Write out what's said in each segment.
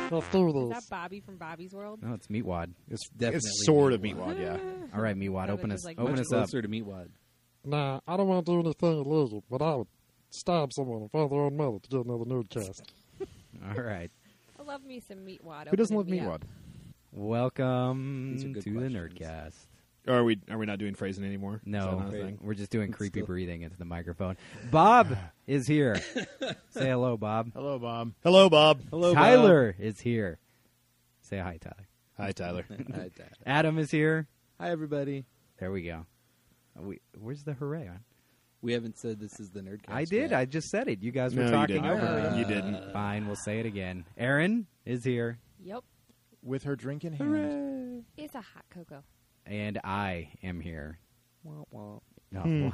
Let's do Is this. that Bobby from Bobby's World? No, it's Meatwad. It's Definitely sort of Meatwad. Meatwad, yeah. All right, Meatwad, So open it's us, like open much us up. Closer to Meatwad. Nah, I don't want to do anything illegal, but I would stab someone in front of their own mother to get another Nerdcast. All right. I love me some Meatwad. Who doesn't love Opening me Meatwad? up. Welcome These are good to the questions. Nerdcast. Are we not doing phrasing anymore? Is that No, not a thing? we're just doing creepy breathing into the microphone. Bob is here. Say hello, Bob. Hello, Bob. Hello, Bob. Hello, Tyler is here. Say hi, Tyler. Hi, Tyler. Bob. Hi, Dad. Adam is here. Hi, everybody. There we go. Where's the hooray on? We haven't said this is the Nerdcast. I did. yet. I just said it. You guys were No, you talking didn't. over me. You didn't. Fine, we'll say it again. Aaron is here. Yep. With her drink in hand. It's a hot cocoa. And I am here. Wah, wah. Oh,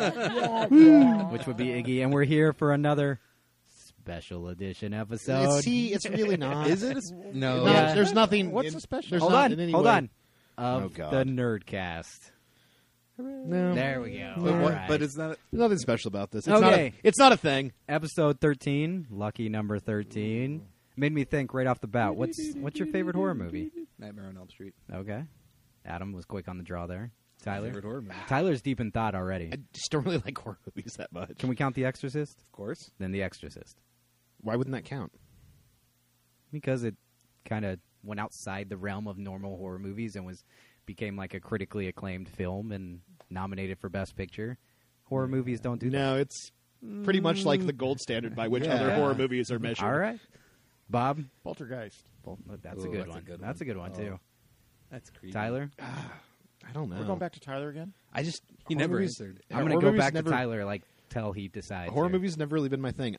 wow. Which would be Iggy. And we're here for another special edition episode. See, it's really not. Is it? No. No, Yeah. there's nothing. What's the special? There's Hold not on. in any Hold way- on. Of Oh, God. the Nerdcast. No. There we go. But, All what, right. but it's not. There's nothing special about this. It's Okay. It's not a thing. Episode 13, lucky number 13. Made me think right off the bat, what's your favorite horror movie? Nightmare on Elm Street. Okay. Adam was quick on the draw there. Tyler? Favorite horror movie. Tyler's deep in thought already. I just don't really like horror movies that much. Can we count The Exorcist? Of course. Then The Exorcist. Why wouldn't that count? Because it kind of went outside the realm of normal horror movies and became like a critically acclaimed film and nominated for Best Picture. Horror movies don't do that. No, it's pretty much like the gold standard by which Yeah. other horror movies are measured. All right. Bob? Poltergeist. That's Ooh, a good that's a one. good That's a one. good one, too. That's creepy. Tyler? I don't know. We're going back to Tyler again? I just He horror never movies- answered. I'm going horror to go movies back never- to Tyler like till he decides. Horror here. movies never really been my thing.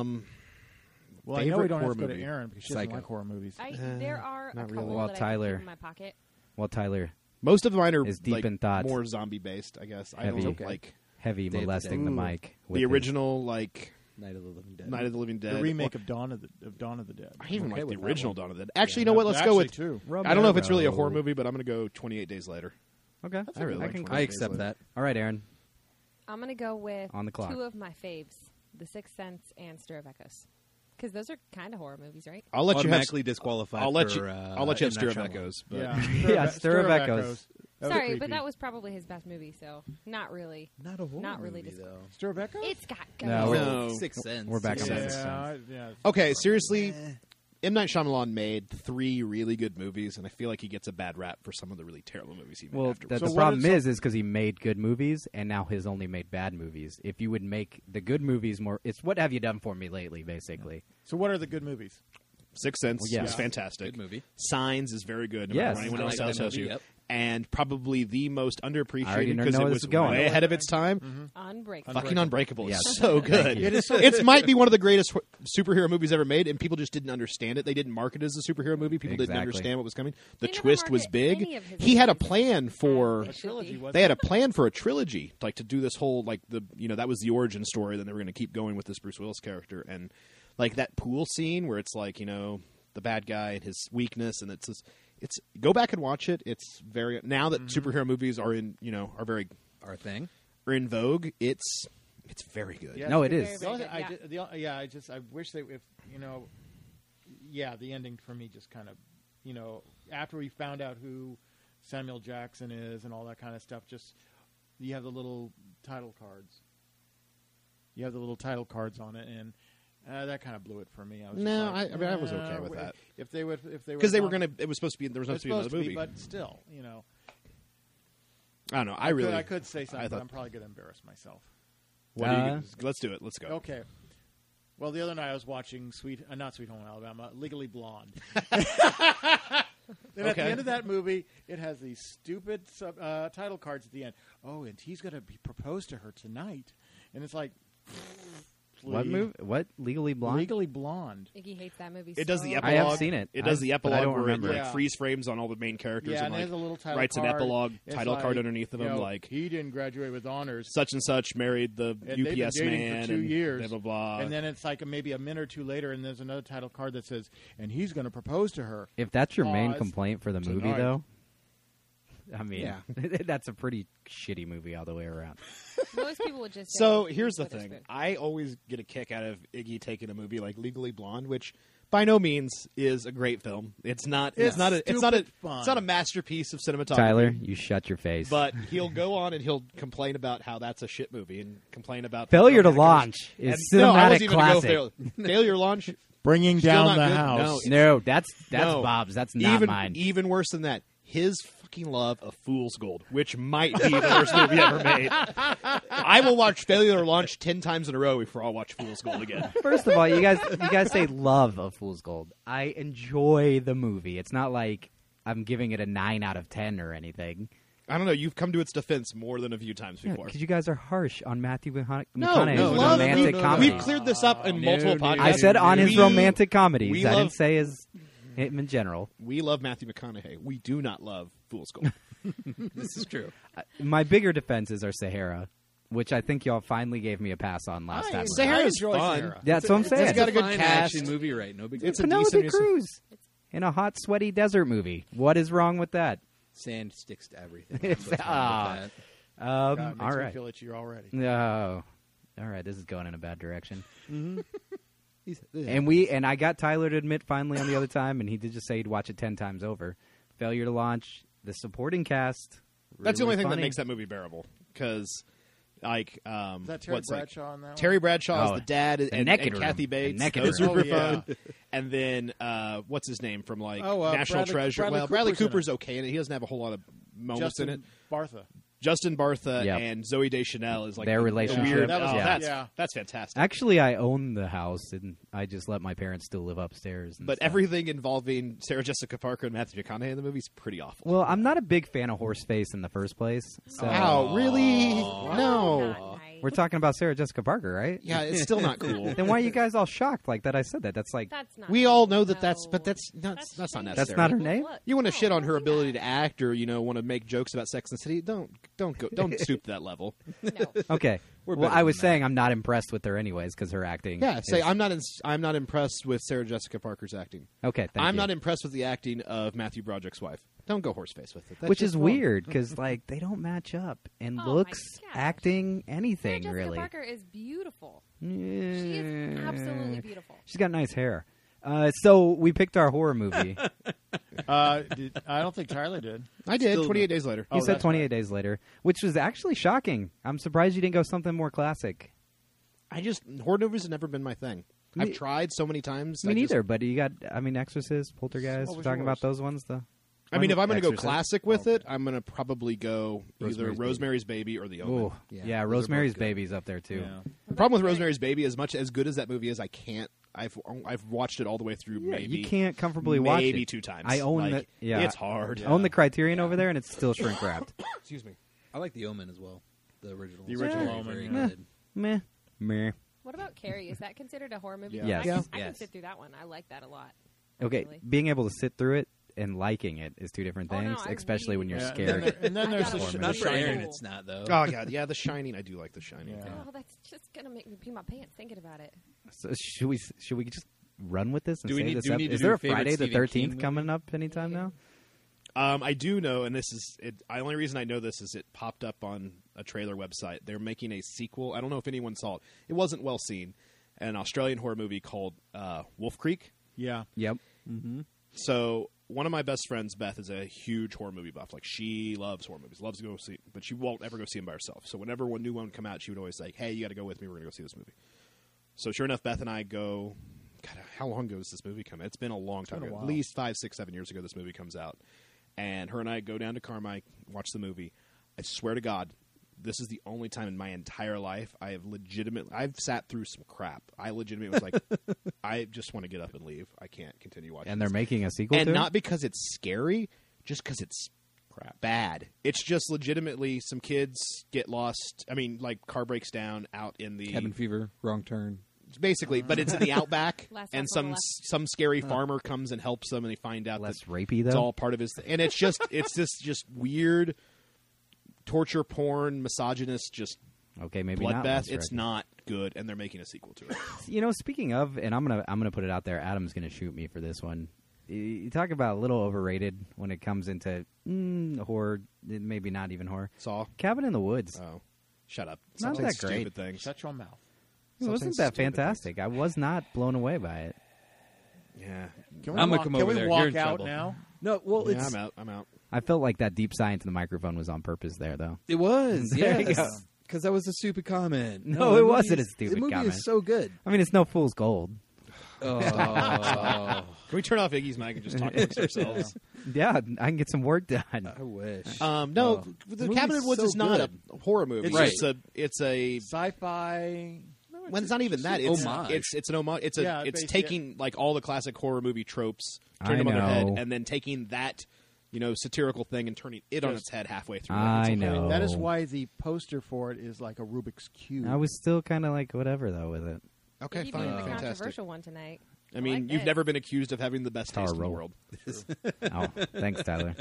Well, I know Favorite we don't have horror to go to movie? Aaron because she doesn't Psycho. like horror movies. There are a not couple really. Well, that I Tyler- keep in my pocket. Well, Tyler, Most of mine are Is deep like, in thought. more zombie based. I guess I Heavy. don't Okay. like heavy Day of the molesting the Dead. mic. with the his- original like Night of the Living Dead. Night of the Living Dead. The remake Or- of Dawn of the Dead. I even Okay like the with that original one. Dawn of the Dead. Actually, you Yeah, know what? Let's go with. two. I don't know if it's really a Romero. horror movie, but I'm going to go 28 Days Later. Okay. I really like can 28 I Days accept Later. that. All right, Aaron. I'm going to go with On the clock. two of my faves, The Sixth Sense and Stir of Echoes. Because those are kind of horror movies, right? I'll let you have. Automatically disqualified. I'll let for, you. I'll let you have M. Stir Night of Shyamalan. Echoes. But Yeah, Yeah, Stir of Echoes. That was Sorry, creepy. but that was probably his best movie, so not really. Not a horror Not really movie, dis- though. Stir of Echoes? It's got No, ghosts. No. Sixth Sense. We're back on Yeah. Sixth Sense. Yeah. Okay, seriously, M. Night Shyamalan made 3 really good movies, and I feel like he gets a bad rap for some of the really terrible movies he made Well, afterwards. the So what problem is is because he made good movies, and now he's only made bad movies. If you would make the good movies more, it's what have you done for me lately, basically. So what are the good movies? Sixth Sense Well, yeah. is fantastic. Good movie. Signs is very good. No Yes. matter what anyone I else like that tells you. movie, yep. And probably the most I already underappreciated know because where it this was is going. way ahead of its time. Unbreakable. Fucking Unbreakable is Yes. so good. you. It is so It might be one of the greatest superhero movies ever made, and people just didn't understand it. They didn't market it as a superhero movie. People didn't Exactly. understand what was coming. The They never twist was market big. any of his He had a movies plan for. as it should be. They had a plan for a trilogy, like to do this whole that was the origin story. Then they were going to keep going with this Bruce Willis character, and like that pool scene where it's like the bad guy and his weakness, and it's go back and watch it. It's very now that superhero movies are in are very Our thing. are in vogue. It's very good. Yeah, No, it it's is. The only, Very I, good, I wish they, if the ending for me just kind of, after we found out who Samuel Jackson is and all that kind of stuff, just you have the little title cards. You have the little title cards on it, and that kind of blew it for me. I was No, just like, I was okay with that. If they would, Because they were gonna. It was supposed to be. There was supposed to be another movie. but still, I don't know. I could say something, I but thought- I'm probably going to embarrass myself. What are you, let's do it. Let's go. Okay. Well, the other night I was watching not Sweet Home Alabama, Legally Blonde. Then at the Okay. end of that movie, it has these stupid title cards at the end. Oh, and he's going to be proposed to her tonight, and it's like, What please. movie? What? Legally Blonde? Legally Blonde. Iggy hates that movie. It does the so epilogue. I have seen it. It does the but I epilogue don't where remember. it Yeah. freeze frames on all the main characters Yeah, and and there's a little title writes an card. epilogue It's title card like, underneath of him, like he didn't graduate with honors. such and such married the And they've been UPS dating man for 2 and years. blah blah blah. And then it's like maybe a minute or two later, and there's another title card that says, and he's going to propose to her. If that's your main Pause. complaint for the movie, Tonight. though, I mean, Yeah. that's a pretty shitty movie all the way around. most people would just say So Reese here's the thing: Witherspoon. I always get a kick out of Iggy taking a movie like Legally Blonde, which by no means is a great film. It's not. It's not a masterpiece of cinematography. Tyler, you shut your face. But he'll go on and he'll complain about how that's a shit movie and complain about Failure to dramatic Launch and- is no, I cinematic wasn't even gonna go classic. Failure to Launch. Bringing Still down not the good. house. No, that's No. Bob's. That's not mine. Even worse than that, his fucking love of Fool's Gold, which might be the worst movie ever made. I will watch Failure to Launch 10 times in a row before I'll watch Fool's Gold again. First of all, you guys say love of Fool's Gold. I enjoy the movie. It's not like I'm giving it a 9 out of 10 or anything. I don't know. You've come to its defense more than a few times before. Because you guys are harsh on Matthew McConaughey's no, romantic comedy. We've cleared this up in multiple podcasts. I said on his We- romantic comedies. we I love- didn't say him in general. We love Matthew McConaughey. We do not love Fool's Gold. This is true. My bigger defenses are Sahara, which I think y'all finally gave me a pass on last time. Sahara's enjoy fun. Sahara. That's what I'm saying. It's got a good fine cast. action movie, right? No big deal. It's a Penelope decent use of- Cruz in a hot, sweaty desert movie. What is wrong with that? Sand sticks to everything. That's what's wrong with that. God, it makes all me right. feel itchy already. No. All right, this is going in a bad direction. He's- And I got Tyler to admit finally on the other time, and he did just say he'd watch it 10 times over. Failure to Launch, the supporting cast. That's the only really thing that funny. makes that movie bearable. Because, like, Is that Terry Bradshaw on that one? Terry Bradshaw Oh, is the dad, and Naked Room. Kathy The Bates. Naked Those Room. are Oh, super yeah. fun. And then, what's his name from like Oh, National Bradley- Treasure? Bradley well, Bradley Cooper's in Cooper's okay in it. He doesn't have a whole lot of moments in it. Justin Bartha. Justin Bartha Yep. and Zoe Deschanel is like Their the relationship. Weird, That was- Yeah. that's fantastic. Actually, I own the house, and I just let my parents still live upstairs. And But stuff. everything involving Sarah Jessica Parker and Matthew McConaughey in the movie is pretty awful. Well, I'm not a big fan of Horseface in the first place. So Wow, really? Not No. nice. we're talking about Sarah Jessica Parker, right? Yeah, it's still not cool. Then why are you guys all shocked like that? I said that. That's like That's not. We all know that no. that's not necessary. That's not her name? You want to shit on her don't do ability to act, or want to make jokes about Sex and the City? Don't stoop to that level. that. No. okay. We're Well, better I was than saying I'm not impressed with her anyways because her acting. Yeah, say is- I'm not impressed with Sarah Jessica Parker's acting. Okay, thank I'm you. not impressed with the acting of Matthew Broderick's wife. Don't go horseface with it. That's Which just is wrong. weird because like they don't match up in Oh, my looks, gosh. acting, Sarah anything Jessica really. Parker is beautiful. She Yeah. is absolutely beautiful. She's got nice hair. So we picked our horror movie. I don't think Tyler did. I did. Still 28 days later. You said that's 28 Days Later, which was actually shocking. I'm surprised you didn't go something more classic. Horror movies have never been my thing. Me- I've tried so many times. Me I just- neither, but you got, Exorcist, Poltergeist. What We're was talking about yours? those ones. I mean, if I'm going to go Exorcist. classic with it, I'm going to probably go either Rosemary's Rosemary's Baby or The Omen. Oh, Yeah, yeah, those are Rosemary's both good. Baby's up there too. Yeah. The problem with Rosemary's Baby, as much as good as that movie is, I can't. I've watched it all the way through. Yeah, maybe you can't comfortably watch maybe it. 2 times. I own Like, that. Yeah, it's hard. I own the Criterion over there, and it's still shrink wrapped. Excuse me. I like The Omen as well. The original. The original Very, Omen, very yeah. good. Meh, meh. What about Carrie? Is that considered a horror movie? Yeah. Yes. I, Yeah. I can Yes. sit through that one. I like that a lot. Okay, actually. being able to sit through it and liking it is two different Oh, no, things, I especially when you're Yeah, scared. And then there's I the, got it. Not for Shining. Aaron, it's not though. Oh god, yeah, The Shining. I do like The Shining. Yeah. Oh, that's just gonna make me pee my pants thinking about it. So should we just run with this and Do we say need- this do we up? need to Is do there your a favorite Friday the Stephen 13th King movie? coming up anytime now? I do know, and this is it. The only reason I know this is it popped up on a trailer website. They're making a sequel. I don't know if anyone saw it. It wasn't well seen. An Australian horror movie called Wolf Creek. Yeah. Yep. So one of my best friends, Beth, is a huge horror movie buff. Like she loves horror movies, loves to go see, but she won't ever go see them by herself. So whenever one new one come out, she would always say, "Hey, you got to go with me. We're gonna go see this movie." So sure enough, Beth and I go. God, how long ago does this movie come out? It's been a long time been a ago. At while. least 5, 6, 7 years ago, this movie comes out. And her and I go down to Carmike, watch the movie. I swear to God, this is the only time in my entire life I've sat through some crap. I legitimately was like, I just want to get up and leave. I can't continue watching. And they're this. making a sequel And to not because it's scary, just because it's bad. It's just legitimately some kids get lost. I mean, like car breaks down out in the Cabin Fever, Wrong Turn. basically, but it's in the outback, Last and House on the some scary farmer comes and helps them, and they find out less that rapey it's though. all part of his. And it's just just weird torture porn, misogynist, just Okay, maybe not. bloodbath. less It's rapey. not good, and they're making a sequel to it. You know, speaking of, and I'm gonna put it out there. Adam's gonna shoot me for this one. You talk about a little overrated when it comes into horror, maybe not even horror. Saw. Cabin in the Woods. Oh, shut up! Not Stop saying that great. Stupid things. Shut your mouth. It Stop wasn't saying that stupid fantastic. I was not blown away by it. Yeah. Can we I'm gonna walk, come can over we there. walk You're in out trouble. now? No, well, Yeah, it's I'm out. I felt like that deep sigh into the microphone was on purpose there, though. it was There you yes go. because that was a stupid comment. No, the it movie wasn't a is- stupid The movie comment. is so good. I mean, it's no fool's gold. Oh, Can we turn off Iggy's mic and just talk amongst ourselves? Yeah, I can get some work done. I wish. No, Oh. the The Cabin in movie's the Woods so is not good. a horror movie. It's Right. It's a Sci-fi. No, Well, it's not even that. It's homage. it's an homage. It's Yeah, it's basically. taking like all the classic horror movie tropes, turning I them on their head, know. and then taking that satirical thing and turning it on its head halfway through. I It's a know. whole- That is why the poster for it is like a Rubik's cube. I was still kind of like whatever though with it. Okay, You fine, did the fantastic. controversial one tonight. I mean, like you've this. never been accused of having the best taste in the Taro. world. Oh, thanks, Tyler.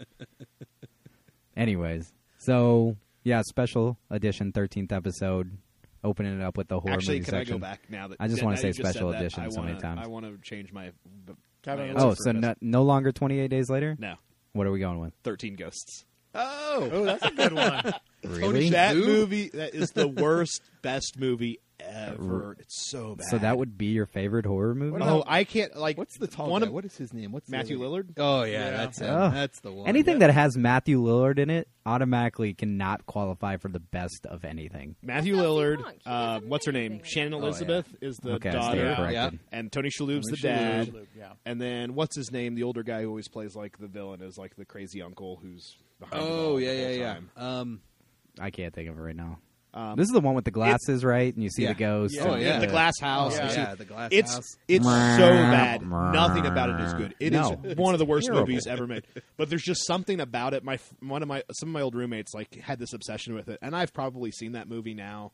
Anyways, so yeah, special edition, 13th episode, opening it up with the horror Actually, movie can section. I go back now? That I just now wanna you say just said special that, edition I so many wanna- times. I want to change my. Cabin in my the Oh, Woods so for no longer 28 days later? No, What are we going with? 13 Ghosts. Oh, that's a good one. Really? That movie that is the worst, best movie ever. It's so bad. So that would be your favorite horror movie? What Oh, I can't like. What's the tall one guy? of What is his name? What's the Matthew other- Lillard? Oh yeah, Yeah. that's him. Oh. That's the one. Anything that has Matthew Lillard in it automatically cannot qualify for the best of anything. Matthew That's not Lillard. too long. She doesn't What's her do name? anything. Shannon Oh, yeah. Elizabeth is the Okay, I daughter, stand Yeah. corrected. and Tony Shalhoub's the Tony dad. Shalhoub. Yeah. And then what's his name? The older guy who always plays like the villain is like the crazy uncle who's behind. the Oh ball yeah, the whole yeah, time. yeah. I can't think of it right now. Um, This is the one with the glasses, right? And you see Yeah. the ghost. Yeah. Oh, and yeah. the glass house. Yeah. You see- Yeah, the glass It's house. it's so bad. Nothing about it is good. It is No, one of the worst terrible. movies ever made. But there's just something about it. Some of my old roommates like had this obsession with it, and I've probably seen that movie now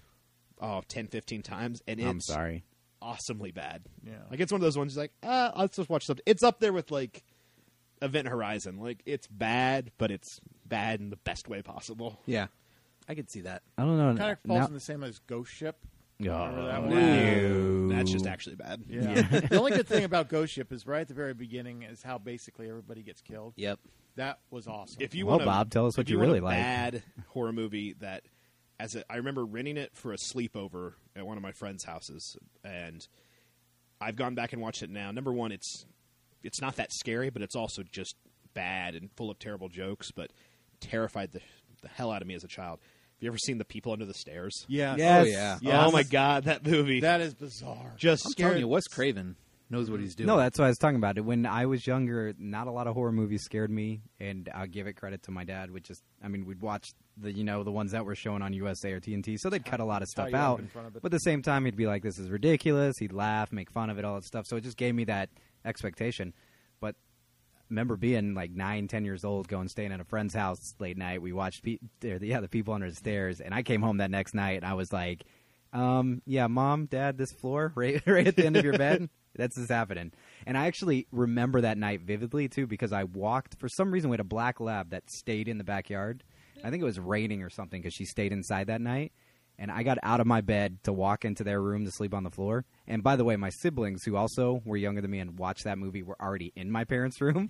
10, 15 times, and it's I'm sorry. awesomely bad. Yeah. Like it's one of those ones like, let's just watch something. It's up there with like Event Horizon. Like it's bad, but it's bad in the best way possible. Yeah, I could see that. I don't know. Kind of falls Now- in the same as Ghost Ship. Oh, Remember that one? no. That's just actually bad. Yeah. The only good thing about Ghost Ship is right at the very beginning is how basically everybody gets killed. Yep. That was awesome. If you Well, want Bob, tell us if what you want really a like. Bad horror movie that, I remember renting it for a sleepover at one of my friends' houses, and I've gone back and watched it now. Number one, it's not that scary, but it's also just bad and full of terrible jokes, but terrified the hell out of me as a child. Have you ever seen The People Under the Stairs? Yes. Yes. Oh yeah. Yes. Oh my god, that movie That is bizarre. just I'm scared. telling you, Wes Craven knows what he's doing. No, that's what I was talking about. When I was younger, not a lot of horror movies scared me, and I'll give it credit to my dad, which is, I mean, we'd watch the ones that were shown on USA or TNT, so they'd cut a lot of stuff you up out. in front of it. But at the same time, he'd be like, "This is ridiculous." He'd laugh, make fun of it, all that stuff. So it just gave me that expectation. But I remember being like 9, 10 years old, going staying at a friend's house late night. We watched the People Under the Stairs, and I came home that next night, and I was like, "Yeah, Mom, Dad, this floor right at the end of your bed." That's just happening. And I actually remember that night vividly, too, because I walked. For some reason, we had a black lab that stayed in the backyard. I think it was raining or something because she stayed inside that night. And I got out of my bed to walk into their room to sleep on the floor. And by the way, my siblings, who also were younger than me and watched that movie, were already in my parents' room.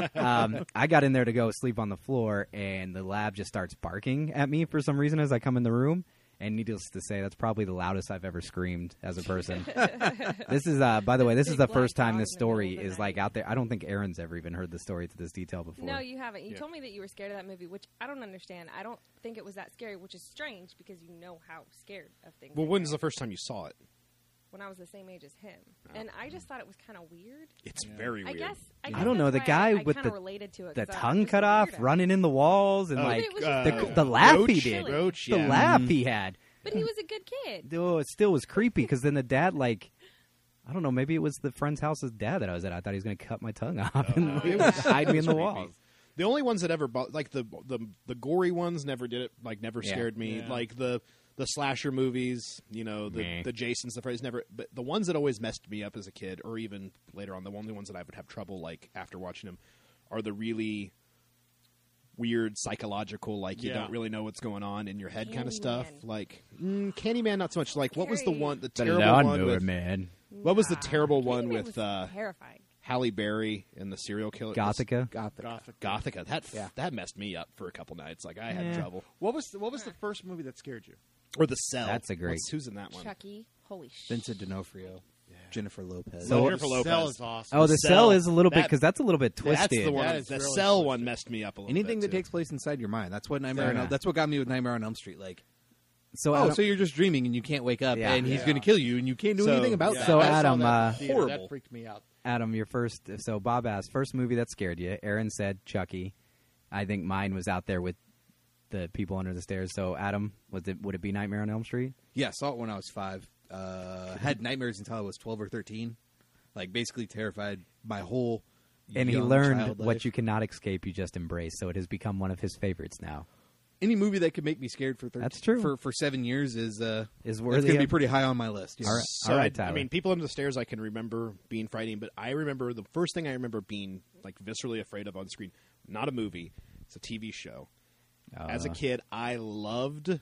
I got in there to go sleep on the floor, and the lab just starts barking at me for some reason as I come in the room. And needless to say, that's probably the loudest I've ever screamed as a person. This is, by the way, this is the Big first black time dog this in the middle story of the is like night. out there. I don't think Aaron's ever even heard the story to this detail before. No, you haven't. You Yeah. told me that you were scared of that movie, which I don't understand. I don't think it was that scary, which is strange because you know how scared of things. Well, I when's get. the first time you saw it? When I was the same age as him, and I just thought it was kind of weird. It's very I weird. guess I don't know, that's the why guy I with kinda the- related to it the 'cause I'm tongue just cut a off, weirdo. running in the walls, and Oh, like It was the laugh he Roach? did, Roach, the yeah. laugh he had. But he was a good kid. Oh, it still was creepy because then the dad, like, I don't know, maybe it was the friend's house's dad that I was at. I thought he was going to cut my tongue off and hide me in the creepy. walls. The only ones that ever like the gory ones never did it. Like never Yeah. scared me. Yeah. Like the slasher movies, Meh. the Jasons, the phrase never. But the ones that always messed me up as a kid, or even later on, the only ones that I would have trouble like after watching them, are the really weird psychological, like you Yeah. don't really know what's going on in your head kind of stuff. Candyman. Like Candyman, not so much. Like what was the Scary. one? The The terrible one lawnmower with man. what was the Nah. terrible one Candyman with was terrifying. Halle Berry and the serial killer? Gothica. Gothic. Gothica. That messed me up for a couple nights. Like I had Yeah. trouble. What was the first movie that scared you? Or The Cell. That's a great- Who's in that one? Chucky, holy shit. Vincent D'Onofrio. Jennifer Lopez. So- Jennifer Lopez. Cell is awesome. Oh, the Cell, cell is a little bit that- because that's a little bit twisted. That's the one. That is The really Cell twisted. one messed me up a little Anything bit that too. takes place inside your mind. That's what Fair enough. That's what got me with Nightmare on Elm Street. Like, So oh, Adam, so you're just dreaming and you can't wake up, Yeah. and he's Yeah. going to kill you, and you can't do So- anything about Yeah, that. So I saw Adam, that in the theater. horrible. That freaked me out. Adam, your first. So Bob asked, first movie that scared you. Aaron said Chucky. I think mine was out there with the people under the stairs. So Adam, would it be Nightmare on Elm Street? Yeah, saw it when I was 5. Had nightmares until I was 12 or 13. Like, basically terrified my whole And he young learned child what life. you cannot escape, you just embrace. So it has become one of his favorites now. Any movie that could make me scared for 13, That's true. for 7 years is Is it's worthy. going to be of- pretty high on my list. Yes. All right. So, All right, I Tyler. mean, People Under the Stairs I can remember being frightening, but I remember the first thing I remember being like viscerally afraid of on screen. Not a movie; it's a TV show. As a kid, I loved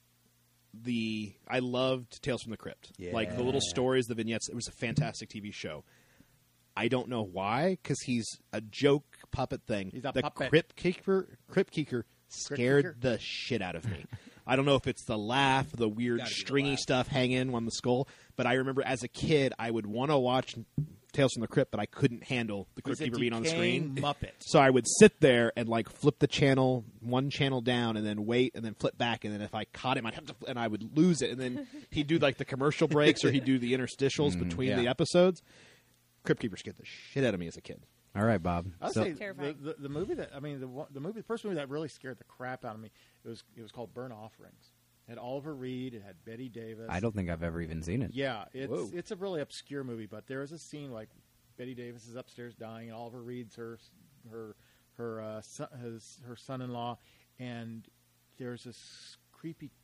Tales from the Crypt. Yeah. Like the little stories, the vignettes. It was a fantastic TV show. I don't know why, because he's a joke puppet thing. He's a the puppet. Crypt Keeper scared Keeper? the shit out of me. I don't know if it's the laugh, the weird Gotta be the stringy laugh. stuff hanging on the skull, but I remember as a kid I would want to watch Tales from the Crypt, but I couldn't handle the Crypt He's a Keeper being on the screen. decaying Muppet. So I would sit there and like flip the channel, one channel down, and then wait, and then flip back, and then if I caught him, I'd have to, and I would lose it, and then he'd do like the commercial breaks or he'd do the interstitials between yeah. the episodes. Crypt Keeper scared the shit out of me as a kid. All right, Bob. I'll So- say Terrifying. the movie that the first movie that really scared the crap out of me. It was called Burnt Offerings. It had Oliver Reed. It had Betty Davis. I don't think I've ever even seen it. Yeah, Whoa. it's a really obscure movie, but there is a scene like Betty Davis is upstairs dying, and Oliver Reed's her son-in-law, and there's this creepy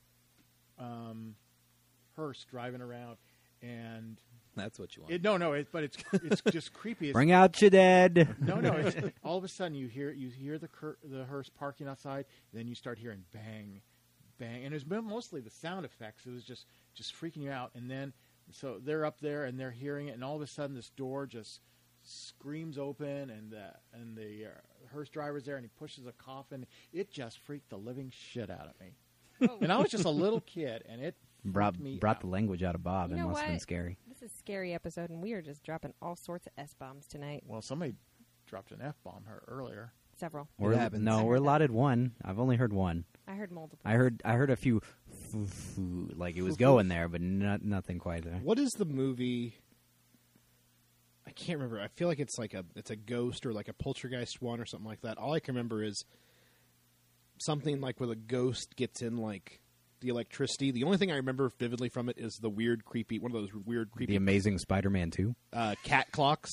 hearse driving around, and That's what you want. but it's just creepy. It's, Bring out your dead. no, it's, all of a sudden you hear the hearse parking outside, and then you start hearing bang, bang, and it was mostly the sound effects. It was just freaking you out, and then so they're up there and they're hearing it, and all of a sudden this door just screams open, and the hearse driver's there, and he pushes a coffin. It just freaked the living shit out of me, Oh. and I was just a little kid, and it Brought freaked me the out. language out of Bob. You It know must have been what? scary. This is a scary episode, and we are just dropping all sorts of S-bombs tonight. Well, somebody dropped an F-bomb earlier. Several. We're, happens. no, I we're heard that. allotted one. I've only heard one. I heard multiple. I heard a few, like it was going there, but nothing quite there. What is the movie? I can't remember. I feel like it's a ghost or like a poltergeist one or something like that. All I can remember is something like where the ghost gets in like the electricity. The only thing I remember vividly from it is the weird, creepy, one of those weird, The creepy Amazing Spider-Man 2. cat clocks.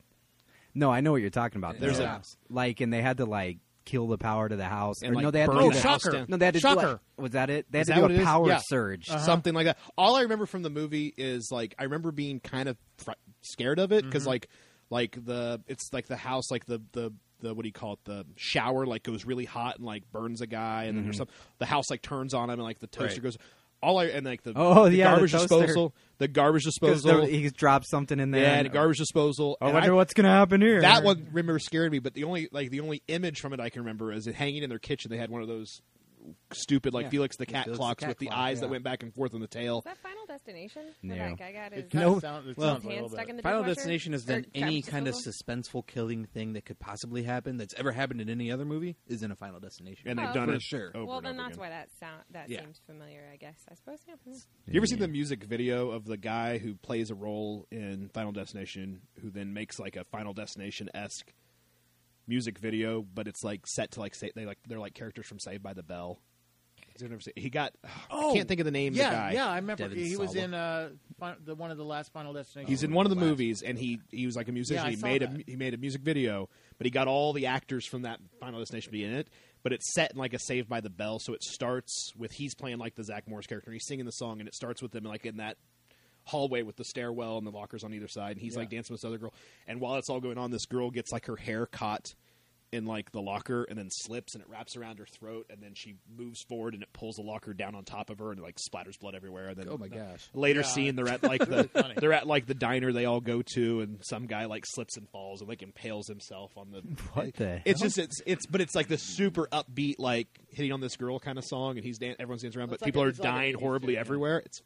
No, I know what you're talking about. There's though. like, and they had to like kill the power to the house. And, Or, like, no, they had to burn do the that. house down. No, they had to do Shocker. was that it? They had Is to that do what a it is? power Yeah. surge. Something like that. All I remember from the movie is like I remember being kind of scared of it because like it's like the house like the what do you call it, the shower like goes really hot and like burns a guy, and then there's some the house like turns on him and like the toaster Right. goes the Oh, the yeah, the garbage toaster. disposal, the garbage 'Cause disposal, he dropped something in there. yeah, and the garbage disposal. I And wonder what's going to happen here. that one remember scared me, but the only image from it I can remember is it hanging in their kitchen. They had one of those stupid like Yeah. Felix the cat Felix the clocks cat with the clock, eyes that yeah. went back and forth on the tail. Is that Final Destination? No. Where that guy got his It kinda No. sound- it Well, sounds a hand little stuck bit. in the Final dishwasher? Destination has Or done any garbage kind of disposal? suspenseful killing thing that could possibly happen that's ever happened in any other movie is in a Final Destination. And they've Oh. done For it sure. over Well, and then over that's again. why that Yeah. seems familiar, I guess. I suppose, yeah. You ever seen the music video of the guy who plays a role in Final Destination, who then makes like a Final Destination-esque music video, but it's like set to like they're like characters from Saved by the Bell. He got I can't think of the name of the guy. Yeah, I remember Devin he was Sawa. in one of the last Final Destinations. He's in one of the movies, and he was like a musician. Yeah, I he saw made that. he made a music video, but he got all the actors from that Final Destination to be in it. But it's set in like a Saved by the Bell, so it starts with he's playing like the Zach Morris character, and he's singing the song, and it starts with him like in that hallway with the stairwell and the lockers on either side, and he's like dancing with this other girl. And while it's all going on, this girl gets like her hair caught in like the locker and then slips and it wraps around her throat, and then she moves forward and it pulls the locker down on top of her and it like splatters blood everywhere. And then Oh my gosh. later Yeah. scene they're at like Really funny. they're at like the diner they all go to, and some guy like slips and falls and like impales himself on the What the it's hell? just it's but it's like this super upbeat like hitting on this girl kind of song, and everyone's dancing around, but It's like people a- are it's like a dying 80s horribly tune, yeah. everywhere. It's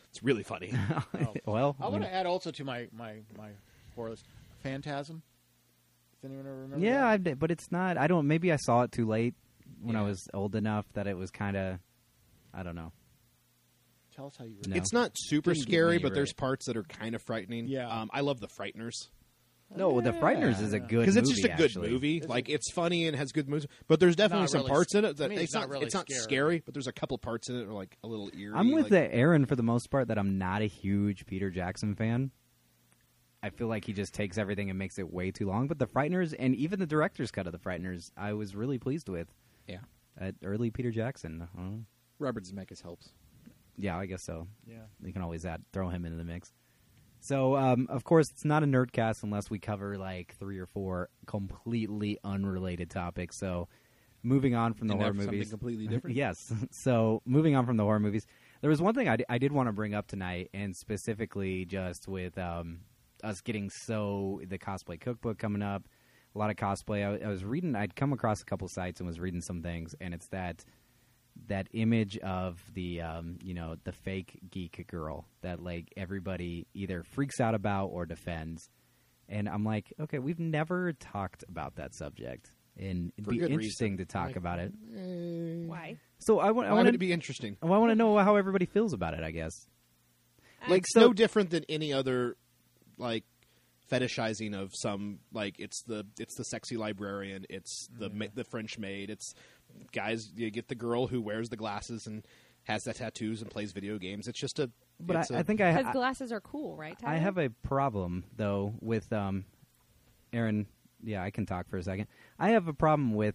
It's really funny. Well, I want to add also to my horror list, Phantasm. Does anyone ever remember yeah, that? but it's not. I don't. Maybe I saw it too late when I Yeah. was old enough that it was kind of. I don't know. Tell us how you No. It's not super Didn't get scary, me but there's right. parts that are kind of frightening. Yeah. I love The Frighteners. No, The Frighteners is a good Because it's just a movie, good actually. movie. It's Like it's funny and has good moves, but there's definitely Not some really parts in it that I mean, it's not really it's not scary. scary, but there's a couple parts in it that are like a little eerie. I'm with like, Aaron for the most part that I'm not a huge Peter Jackson fan. I feel like he just takes everything and makes it way too long. But The Frighteners and even the director's cut of The Frighteners, I was really pleased with. Yeah. Early Peter Jackson. Robert Zemeckis helps. Yeah, I guess so. Yeah. You can always throw him into the mix. So, of course, it's not a nerdcast unless we cover like 3 or 4 completely unrelated topics. So, moving on from the And horror have movies. something completely different. Yes. So, moving on from the horror movies, there was one thing I did want to bring up tonight, and specifically just with us getting the cosplay cookbook coming up, a lot of cosplay. I was reading, I'd come across a couple sites and was reading some things, and it's that image of the the fake geek girl that like everybody either freaks out about or defends, and I'm like, okay, we've never talked about that subject, and it'd For be good interesting reason. to talk Like, about it. Why? So I Why would want it be interesting? to know how everybody feels about it. I guess. Like so- no different than any other like fetishizing of some like it's the sexy librarian, it's the French maid, it's guys. You get the girl who wears the glasses and has the tattoos and plays video games. It's just a. But it's I a- think Because I glasses are cool, right, Tyler? I have a problem though with Aaron. Yeah, I can talk for a second. I have a problem with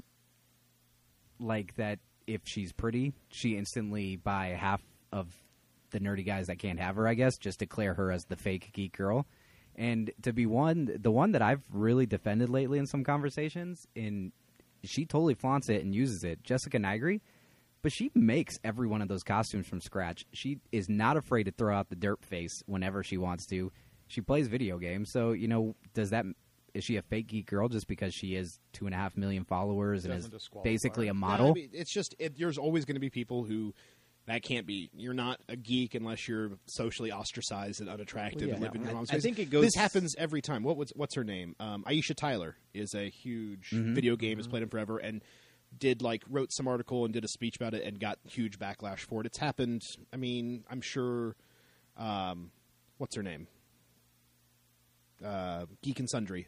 like that. If she's pretty, she instantly buy half of the nerdy guys that can't have her. I guess just declare her as the fake geek girl. And to be the one that I've really defended lately in some conversations, and she totally flaunts it and uses it. Jessica Nigri, but she makes every one of those costumes from scratch. She is not afraid to throw out the derp face whenever she wants to. She plays video games, so is she a fake geek girl just because she is 2.5 million followers and is Doesn't disqualify basically her. a No, model? I mean, it's just there's always going to be people who that can't be. You're not a geek unless you're socially ostracized and unattractive and live in your mom's I place. think it goes- This happens every time. What's her name? Aisha Tyler is a huge video game. Has played him forever and wrote some article and did a speech about it and got huge backlash for it. It's happened. I mean, I'm sure. What's her name? Geek and Sundry.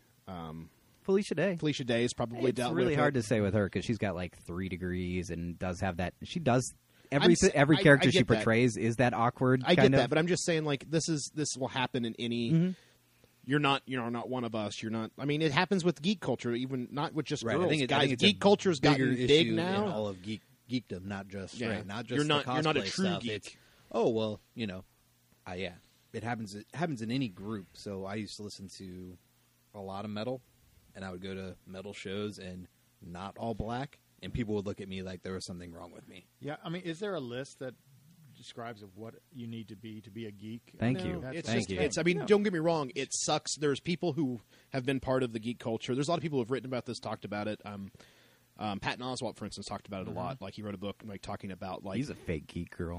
Felicia Day. Felicia Day has probably It's dealt really with hard it. to say with her because she's got like 3 degrees and does have that. She does I'm every s- every I- character I she get that. portrays is that awkward. I get kind that, of. but I'm just saying, like this will happen in any. Mm-hmm. You're not one of us. You're not. I mean, it happens with geek culture, even not with just Right. girls. I think Guys, it's geek a culture's bigger gotten issue big in now. all of geekdom, not just Yeah. not just You're not- the you're not a cosplay true stuff. geek. It's, oh well, yeah, it happens. It happens in any group. So I used to listen to a lot of metal, and I would go to metal shows and not all black, and people would look at me like there was something wrong with me. Yeah, I mean, is there a list that describes of what you need to be a geek? Thank No, you. that's- It's Thank just. you. It's. I mean, don't get me wrong. It sucks. There's people who have been part of the geek culture. There's a lot of people who have written about this, talked about it. Patton Oswalt, for instance, talked about it a lot. Like he wrote a book, like talking about like. He's a fake geek girl.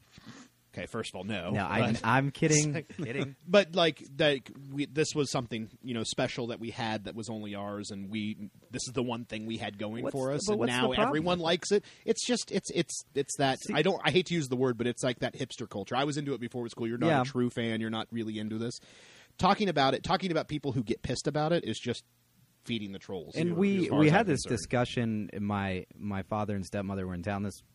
Okay, first of all, no. No, but- I'm kidding. Kidding. But like this was something special that we had that was only ours, and this is the one thing we had going for us, but and what's the now problem? everyone likes it. It's just it's that See- I hate to use the word, but it's like that hipster culture. I was into it before it was cool. You're not Yeah. a true fan. You're not really into this. Talking about people who get pissed about it is just feeding the trolls. And as we far as had I'm this concerned. discussion. My father and stepmother were in town this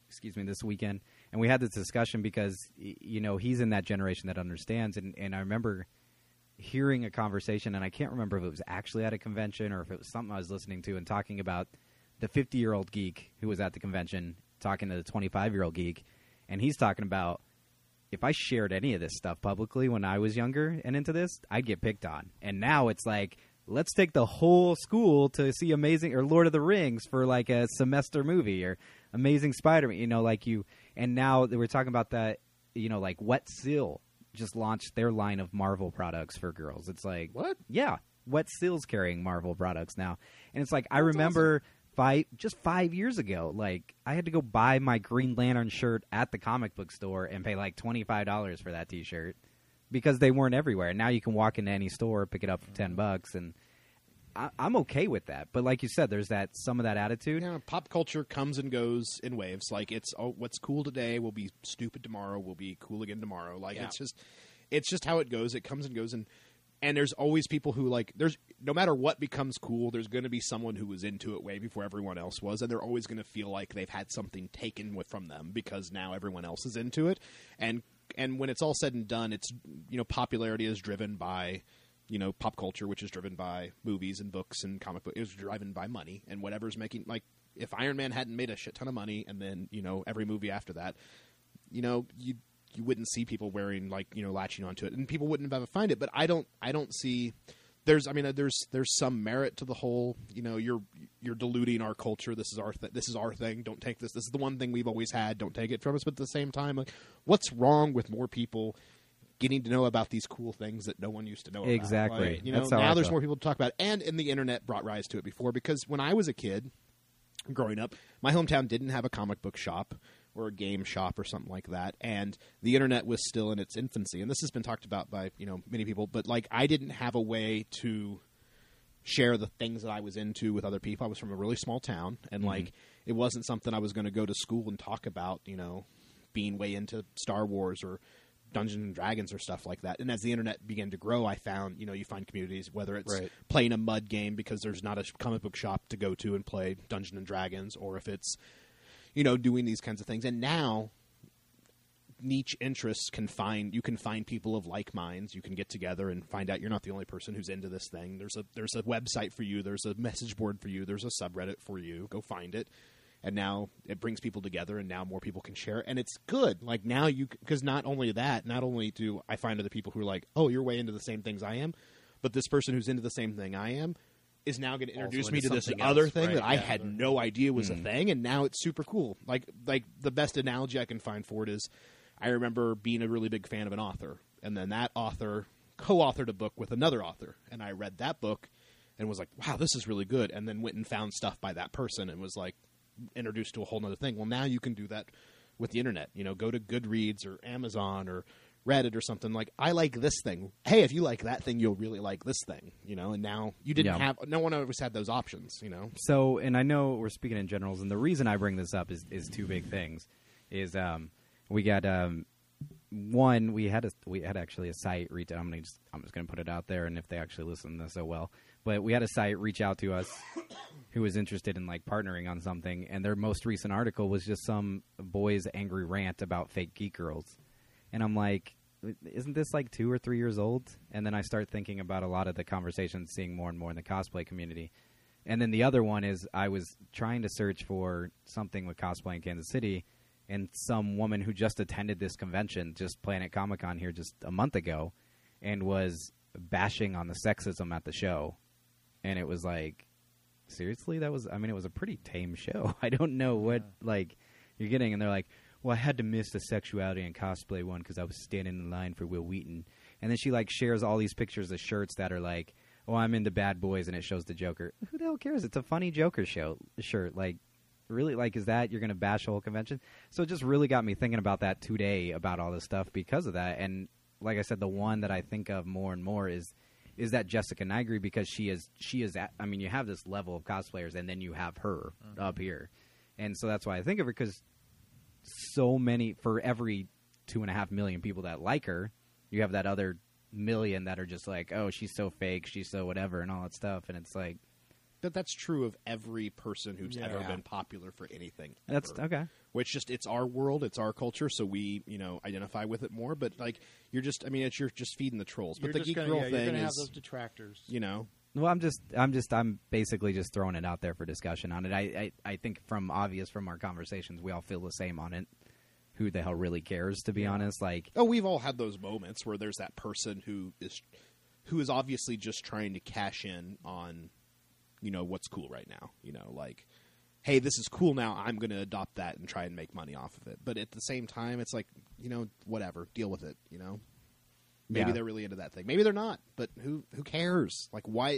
weekend, and we had this discussion because he's in that generation that understands. And I remember hearing a conversation, and I can't remember if it was actually at a convention or if it was something I was listening to, and talking about the 50-year-old geek who was at the convention talking to the 25-year-old geek, and he's talking about, if I shared any of this stuff publicly when I was younger and into this, I'd get picked on. And now it's like, let's take the whole school to see Amazing or Lord of the Rings for like a semester movie or Amazing Spider-Man, and now we're talking about that, like Wet Seal just launched their line of Marvel products for girls. It's like, What? Yeah. Wet Seal's carrying Marvel products now. And it's like, I remember 5 years ago, like I had to go buy my Green Lantern shirt at the comic book store and pay like $25 for that T-shirt because they weren't everywhere. Now you can walk into any store, pick it up for $10, and I'm okay with that. But like you said, there's some of that attitude. Yeah, pop culture comes and goes in waves. Like what's cool today will be stupid tomorrow. Will be cool again tomorrow. Like it's just how it goes. It comes and goes, and there's always people who no matter what becomes cool, there's going to be someone who was into it way before everyone else was, and they're always going to feel like they've had something taken from them because now everyone else is into it. And when it's all said and done, it's popularity is driven by pop culture, which is driven by movies and books and comic book. It was driven by money and whatever's making, like, if Iron Man hadn't made a shit ton of money, and then every movie after that, you wouldn't see people wearing latching onto it, and people wouldn't have ever find it. But I don't see. There's some merit to the whole. You're diluting our culture. This is our thing. Don't take this. This is the one thing we've always had. Don't take it from us. But at the same time, like, what's wrong with more people getting to know about these cool things that no one used to know about? Exactly. Like, That's how now I there's feel. more people to talk about, and the internet brought rise to it before. Because when I was a kid, growing up, my hometown didn't have a comic book shop or a game shop or something like that, and the internet was still in its infancy. And this has been talked about by many people, but like I didn't have a way to share the things that I was into with other people. I was from a really small town, and like it wasn't something I was going to go to school and talk about, being way into Star Wars or Dungeons and Dragons or stuff like that. And as the internet began to grow, I found, you find communities, whether it's playing a mud game because there's not a comic book shop to go to and play Dungeons and Dragons, or if it's doing these kinds of things. And now niche interests you can find people of like minds. You can get together and find out you're not the only person who's into this thing. There's a website for you. There's a message board for you. There's a subreddit for you. Go find it. And now it brings people together, and now more people can share. And it's good. Like now because not only do I find other people who are like, oh, you're way into the same things I am, but this person who's into the same thing I am is now going to introduce Also me into to this something other else, thing right, that I yeah. had no idea was a thing, and now it's super cool. Like the best analogy I can find for it is, I remember being a really big fan of an author, and then that author co-authored a book with another author, and I read that book and was like, wow, this is really good, and then went and found stuff by that person and was like introduced to a whole other thing. Well, now you can do that with the internet. Go to Goodreads or Amazon or Reddit or something. Like, I like this thing. Hey, if you like that thing, you'll really like this thing. And now you didn't have. No one always had those options. So, and I know we're speaking in generals, and the reason I bring this up is two big things. Is we got one, we had actually a site reach. I'm just going to put it out there, and if they actually listen to this, oh well. But we had a site reach out to us who was interested in like partnering on something, and their most recent article was just some boy's angry rant about fake geek girls, and I'm like, isn't this like 2 or 3 years old? And then I start thinking about a lot of the conversations, seeing more and more in the cosplay community. And then the other one is I was trying to search for something with cosplay in Kansas City, and some woman who just attended this convention, just Planet Comic-Con here just a month ago, and was bashing on the sexism at the show. And it was like, seriously? It was a pretty tame show. I don't know what, like, you're getting. And they're like, well, I had to miss the sexuality and cosplay one because I was standing in line for Will Wheaton. And then she, like, shares all these pictures of shirts that are like, oh, I'm into bad boys, and it shows the Joker. Who the hell cares? It's a funny Joker shirt. Like, really? Like, is that you're going to bash the whole convention? So it just really got me thinking about that today, about all this stuff because of that. And like I said, the one that I think of more and more is that Jessica Nigri, because she is at, I mean, you have this level of cosplayers, and then you have her up here. And so that's why I think of her, because so many, for every 2.5 million people that like her, you have that other million that are just like, oh, she's so fake, she's so whatever, and all that stuff. And it's like, But that's true of every person who's ever been popular for anything. That's ever. okay. Which just, it's our world, it's our culture, so we, identify with it more. But like, you're just feeding the trolls. But the geek girl you're thing gonna have is, those detractors. Well, I'm basically just throwing it out there for discussion on it. I think from our conversations, we all feel the same on it. Who the hell really cares, to be honest? Like, oh, we've all had those moments where there's that person who is obviously just trying to cash in on, what's cool right now. Like, hey, this is cool now, I'm going to adopt that and try and make money off of it. But at the same time, it's like, whatever, deal with It. Maybe they're really into that thing. Maybe they're not. But who cares? Like, why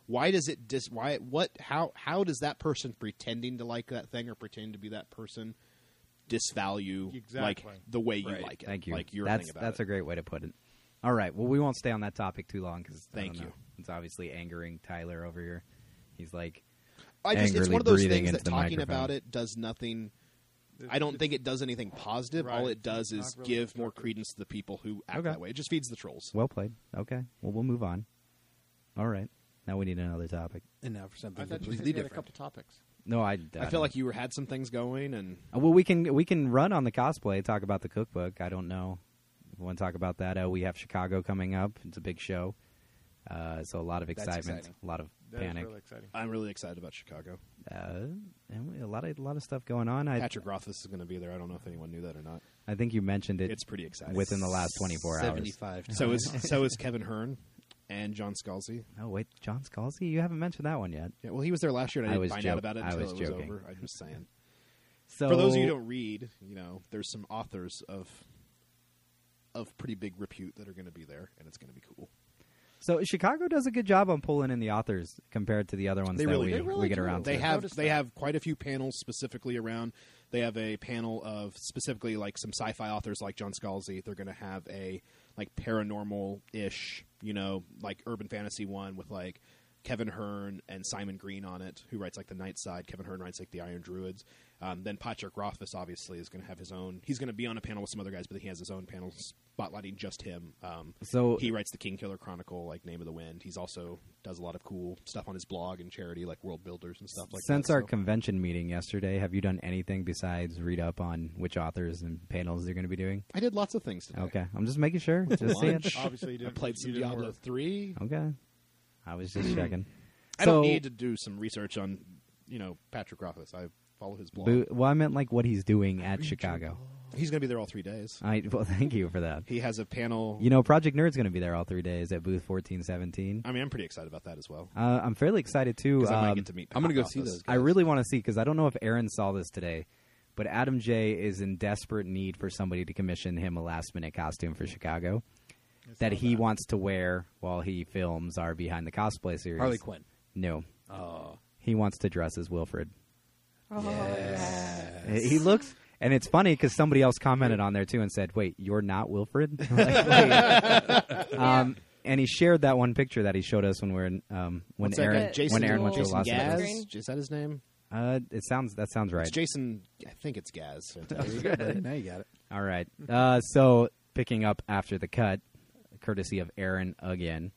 why does it how does that person pretending to like that thing or pretending to be that person disvalue like Exactly. the way you Right. like it? Thank you. Like your that's thing about that's it. a great way to put it. All right. Well, we won't stay on that topic too long because Thank you. It's obviously angering Tyler over here. He's like, It's angrily one of those breathing things into that the talking microphone. about it does nothing. I don't think it does anything positive. Right. All it does It's is not really give more constructive. credence to the people who act Okay. that way. It just feeds the trolls. well played. Okay. Well, we'll move on. All right. Now we need another topic. And now for something I thought you said completely you had a different. couple topics. No, I I feel like you had some things going, and Well, we can run on the cosplay, talk about the cookbook. I don't know if we want to talk about that. We have Chicago coming up. It's a big show. So a lot of That's excitement, exciting. a lot of That is panic, really exciting. I'm really excited about Chicago. and a lot of stuff going on. Patrick Rothfuss is going to be there. I don't know if anyone knew that or not. I think you mentioned it It's pretty exciting. within the last 24 hours. 75. so is Kevin Hearn and John Scalzi. Oh wait, John Scalzi? You haven't mentioned that one yet. Yeah, well, he was there last year, and I I didn't was find joke- out about it I until was it was joking. over. I'm just saying. So For those of you who don't read, there's some authors of pretty big repute that are going to be there, and it's going to be cool. So Chicago does a good job on pulling in the authors compared to the other ones They that really we, do. we get around They to. have noticed they that. have quite a few panels specifically around. They have a panel of specifically like some sci-fi authors like John Scalzi. They're going to have a like paranormal-ish, like urban fantasy one with like Kevin Hearn and Simon Green on it, who writes like the Night Side. Kevin Hearn writes like the Iron Druids. Then Patrick Rothfuss obviously is going to have his own. He's going to be on a panel with some other guys, but he has his own panel spotlighting just him. So He writes the King Killer Chronicle, like Name of the Wind. He's also does a lot of cool stuff on his blog and charity, like World Builders and stuff like that. since our So- convention meeting yesterday, have you done anything besides read up on which authors and panels they're going to be doing? I did lots of things today. Okay, I'm just making sure. Just seeing. Lunch. Obviously, you I didn't. played some you didn't Diablo work. 3. Okay, I was just checking. I don't need to do some research on, Patrick Rothfuss. I follow his blog. Well, I meant like what he's doing at Chicago. He's going to be there all 3 days. Well, thank you for that. He has a panel. Project Nerd's going to be there all 3 days at booth 1417. I mean, I'm pretty excited about that as well. I'm fairly excited too. 'Cause I might get to meet I'm going to go Patrick see Rothfuss. those I guys. really want to see because I don't know if Aaron saw this today, but Adam J is in desperate need for somebody to commission him a last-minute costume for Chicago that he wants to wear while he films our Behind the Cosplay series. Harley Quinn. No, Oh. he wants to dress as Wilfred. Oh, He looks, and it's funny because somebody else commented on there too and said, "Wait, you're not Wilfred?" Like, wait. And he shared that one picture that he showed us when when What's that Aaron guy? Jason, when Aaron went to Jason Las Gaz? Vegas. Is that his name? That sounds right. It's Jason. I think it's Gaz. There you go, buddy. Now you got it. All right. So picking up after the cut, courtesy of Aaron again.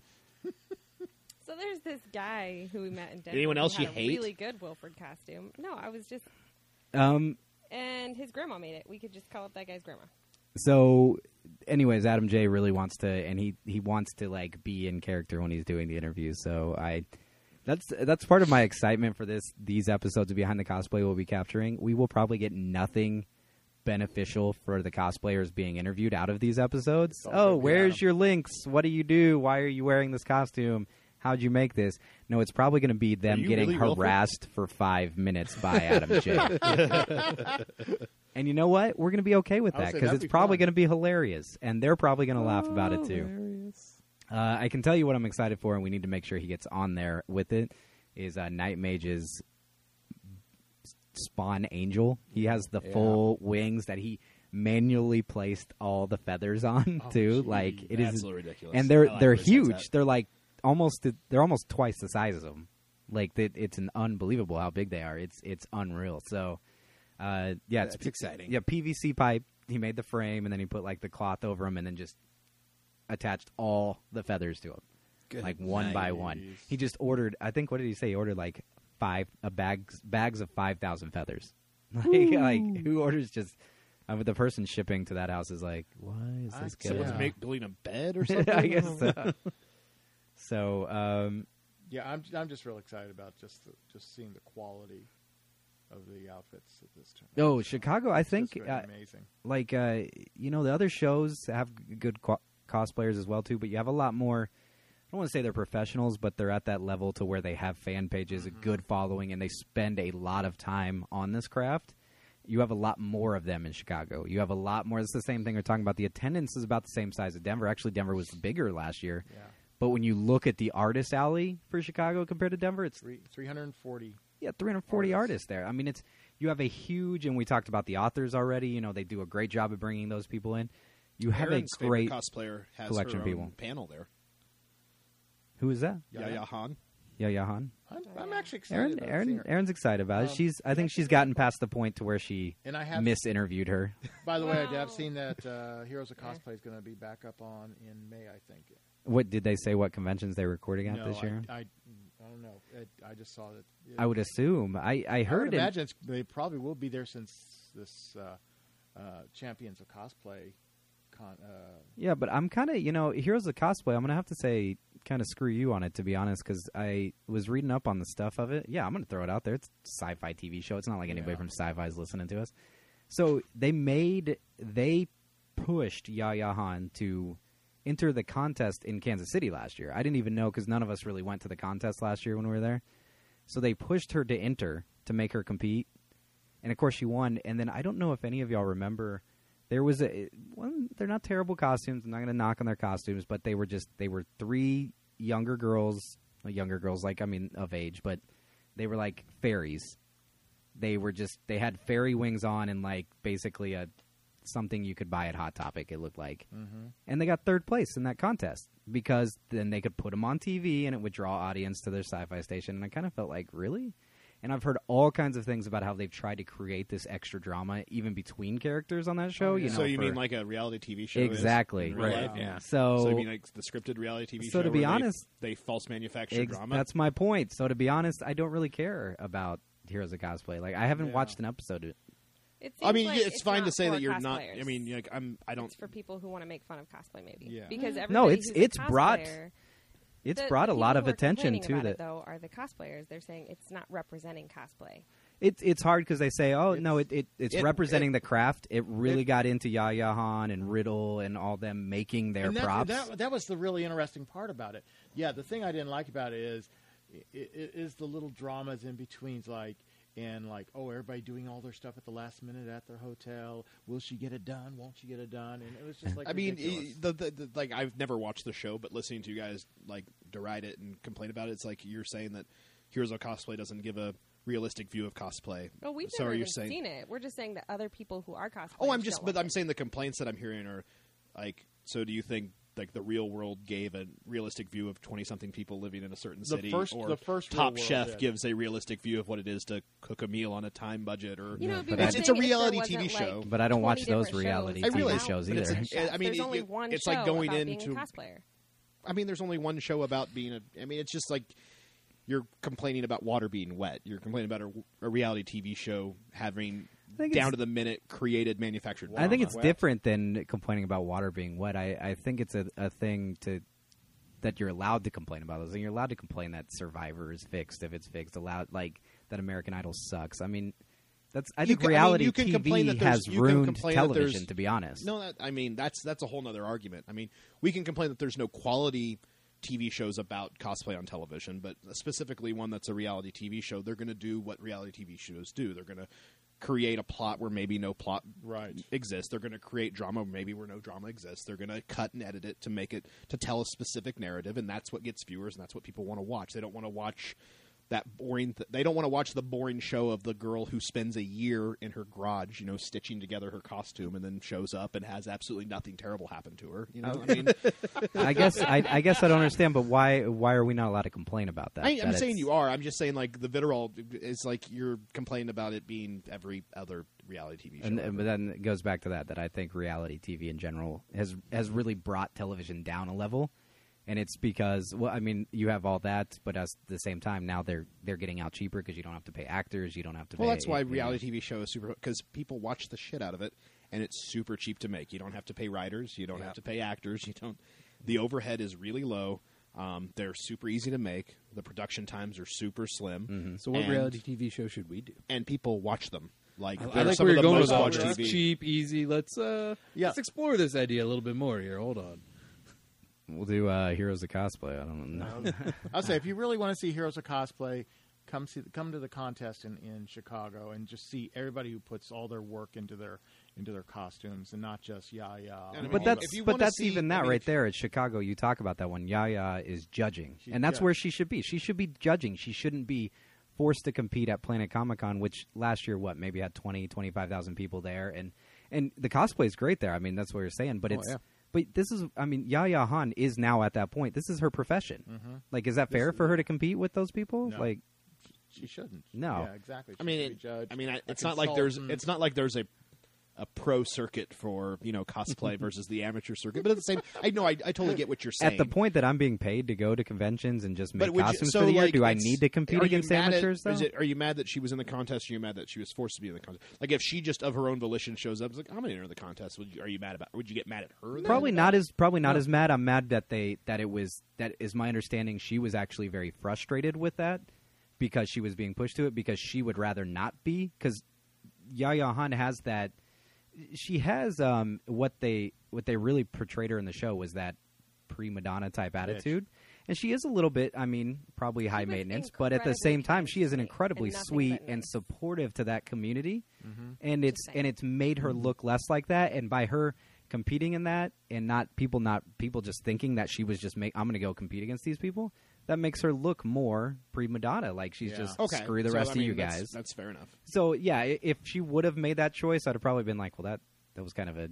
So there's this guy who we met in Denver. Anyone else who you had a hate? Really good Wilford costume. No, I was just. Um. And his grandma made it. We could just call it that guy's grandma. So, anyways, Adam J really wants to, and he wants to like be in character when he's doing the interviews. So that's part of my excitement for these episodes of Behind the Cosplay we'll be capturing. We will probably get nothing beneficial for the cosplayers being interviewed out of these episodes. Oh, where's your links? What do you do? Why are you wearing this costume? How'd you make this? No, it's probably going to be them you getting really Wilfred? harassed for 5 minutes by Adam J. And you know what? We're going to be okay with I would that say because that'd it's be probably fun. going to be hilarious, and they're probably going to laugh about it too. I can tell you what I'm excited for, and we need to make sure he gets on there with it. Is Night Mage's Spawn Angel? He has the full wings that he manually placed all the feathers on too. Like it That's is, a little ridiculous. and I they're like where he sets huge. that. They're like almost twice the size of them. Like it's an unbelievable how big they are. It's unreal. So yeah, That's exciting. Yeah, PVC pipe. He made the frame and then he put like the cloth over them and then just attached all the feathers to them, Good like one by night. one. He just ordered. I think what did he say? He ordered like bags of 5,000 feathers. like who orders just? The person shipping to that house is like, why is this Yeah. kid? Someone's building a bed or something. I guess so. So Yeah, I'm just real excited about just seeing the quality of the outfits at this time. oh, Chicago. I It's think just amazing. like the other shows have good cosplayers as well too, but you have a lot more. I don't want to say they're professionals, but they're at that level to where they have fan pages, a good following, and they spend a lot of time on this craft. You have a lot more of them in Chicago. You have a lot more. It's the same thing we're talking about. The attendance is about the same size as Denver. Actually, Denver was bigger last year. Yeah. But when you look at the artist alley for Chicago compared to Denver, it's 340. 340 artists there. I mean, you have a huge, and we talked about the authors already. You know, they do a great job of bringing those people in. You have Aaron's a great favorite cosplayer has collection her of people. own panel there. Who is that? Yaya Han. Yaya Han. I'm actually excited about seeing her. Aaron's excited about it. I think she's gotten past the point to where she And I have, misinterviewed her. by the way, Wow. I've seen that Heroes of Cosplay is going to be back up on in May, I think. What did they say? What conventions they were recording at No, this year? I don't know. I just saw that. I would assume. I I heard would it. imagine they probably will be there since this Champions of Cosplay. Yeah, but I'm kind of, Heroes of Cosplay, I'm going to have to say kind of screw you on it, to be honest, because I was reading up on the stuff of it. Yeah, I'm going to throw it out there. It's a sci-fi TV show. It's not like anybody from sci-fi is listening to us. So they pushed Yaya Han to enter the contest in Kansas City last year. I didn't even know because none of us really went to the contest last year when we were there. So they pushed her to enter to make her compete. And, of course, she won. And then I don't know if any of y'all remember, there was they're not terrible costumes. I'm not going to knock on their costumes, but they were 3 younger girls, of age, but they were like fairies. They had fairy wings on and like basically something you could buy at Hot Topic, it looked like. Mm-hmm. And they got 3rd place in that contest because then they could put them on TV and it would draw audience to their sci-fi station. And I kind of felt like, really? And I've heard all kinds of things about how they've tried to create this extra drama even between characters on that show. So you mean like a reality TV show? Exactly. Is in real Right, life? yeah. So you mean like the scripted reality TV show? So to be where honest, they false manufacture drama. That's my point. So to be honest, I don't really care about Heroes of Cosplay. Like I haven't watched an episode of it. It I seems mean, like it's fine not to say for that you're not. cosplayers. I mean, like I don't. It's for people who want to make fun of cosplay, maybe. Yeah. Because No, everybody it's- who's a it's brought- cosplayer- It's the brought a people lot who of are attention complaining to about that. it, though, are the cosplayers. They're saying it's not representing cosplay. It's hard because they say, it's it- representing the craft. It really got into Yaya Han and Riddle and all them making their and props. that was the really interesting part about it. Yeah, the thing I didn't like about it is the little dramas in between, everybody doing all their stuff at the last minute at their hotel. Will she get it done? Won't she get it done? And it was just like I mean, ridiculous. the like I've never watched the show, but listening to you guys like deride it and complain about it, it's like you're saying that Heroes of Cosplay doesn't give a realistic view of cosplay. Well, we've So never are you even saying? seen it. We're just saying that other people who are cosplayers. I'm don't saying the complaints that I'm hearing are like. So do you think like the real world gave a realistic view of 20-something people living in a certain city, or the first Top Real World Chef did. gives a realistic view of what it is to cook a meal on a time budget, or You know, it'd be But one it's thing a if there reality wasn't, TV show. like, But I don't 20 watch those different reality shows TV about shows being either. a chef. I mean, there's only one it's show like going about into- being a cosplayer. I mean, there's only one show about being a. I mean, it's just like you're complaining about water being wet. You're complaining about a reality TV show having think down it's- to the minute created manufactured. I think drama. it's different than complaining about water being wet. I think it's a thing that you're allowed to complain about those. And you're allowed to complain that Survivor is fixed if it's fixed. Allowed that American Idol sucks. I mean, I think reality you can complain TV that has you can ruined complain that television. there's- To be honest, No, that's a whole other argument. I mean, we can complain that there's no quality TV shows about cosplay on television, but specifically one that's a reality TV show, they're going to do what reality TV shows do. They're going to create a plot where maybe no plot exists. They're going to create drama maybe where no drama exists. They're going to cut and edit it to tell a specific narrative, and that's what gets viewers, and that's what people want to watch. They don't want to watch that boring. They don't want to watch the boring show of the girl who spends a year in her garage, stitching together her costume, and then shows up and has absolutely nothing terrible happen to her. I mean, I guess I don't understand. But why are we not allowed to complain about that? I'm saying you are. I'm just saying like the vitriol is like you're complaining about it being every other reality TV show. But then it goes back to that I think reality TV in general has really brought television down a level. And it's because, you have all that, but at the same time, now they're getting out cheaper because you don't have to pay actors, you don't have to pay... Well, that's why reality TV show is super... Because people watch the shit out of it, and it's super cheap to make. You don't have to pay writers, you don't have to pay actors, The overhead is really low. They're super easy to make. The production times are super slim. Mm-hmm. So what reality TV show should we do? And people watch them. Like, I they're like some where of you're the going most with all watched this. TV. Cheap, easy. Let's explore this idea a little bit more here. Hold on. We'll do Heroes of Cosplay. I don't know. I'll say if you really want to see Heroes of Cosplay, come to the contest in Chicago and just see everybody who puts all their work into their into their costumes and not just And I mean, But that's if you but wanna that's see- even that I mean, right if- there at Chicago. You talk about that one. Yaya is judging, She's and that's judging. where she should be. She should be judging. She shouldn't be forced to compete at Planet Comic Con, which last year maybe had 25,000 people there, and the cosplay is great there. I mean, that's what you're saying. But Oh, yeah. but this is, I mean, Yaya Han is now at that point. This is her profession. Like, is that fair for her to compete with those people? No. Like, she shouldn't. No. Yeah, exactly. I mean, She should be judged. it's not like there's consultant. it's not like there's a pro circuit for cosplay versus the amateur circuit. But at the same, I totally get what you're saying. at the point that I'm being paid to go to conventions and just make But would you- costumes so, for the year, like, do I it's- need to compete are you against mad at- amateurs? Though, Are you mad that she was in the contest? Or are you mad that she was forced to be in the contest? Like if she just of her own volition shows up, it's like I'm going to enter the contest. Are you mad about? Would you get mad at her? then? Probably not as mad. I'm mad that that is my understanding. She was actually very frustrated with that because she was being pushed to it because she would rather not be, because Yaya Han has that. She has what they really portrayed her in the show was that prima donna type attitude, and she is a little bit. I mean, probably high was maintenance, but at the incredibly same time, kind she is an to me, incredibly and nothing sweet but and nice. supportive to that community, and Just saying. it's made her look less like that, and by her competing in that and not people just thinking that she was just I'm going to go compete against these people, that makes her look more prima donna, like she's Yeah. just Okay, screw the so, rest I of mean, you that's- guys. That's fair enough. So yeah, if she would have made that choice, I'd have probably been like, well, that was kind of a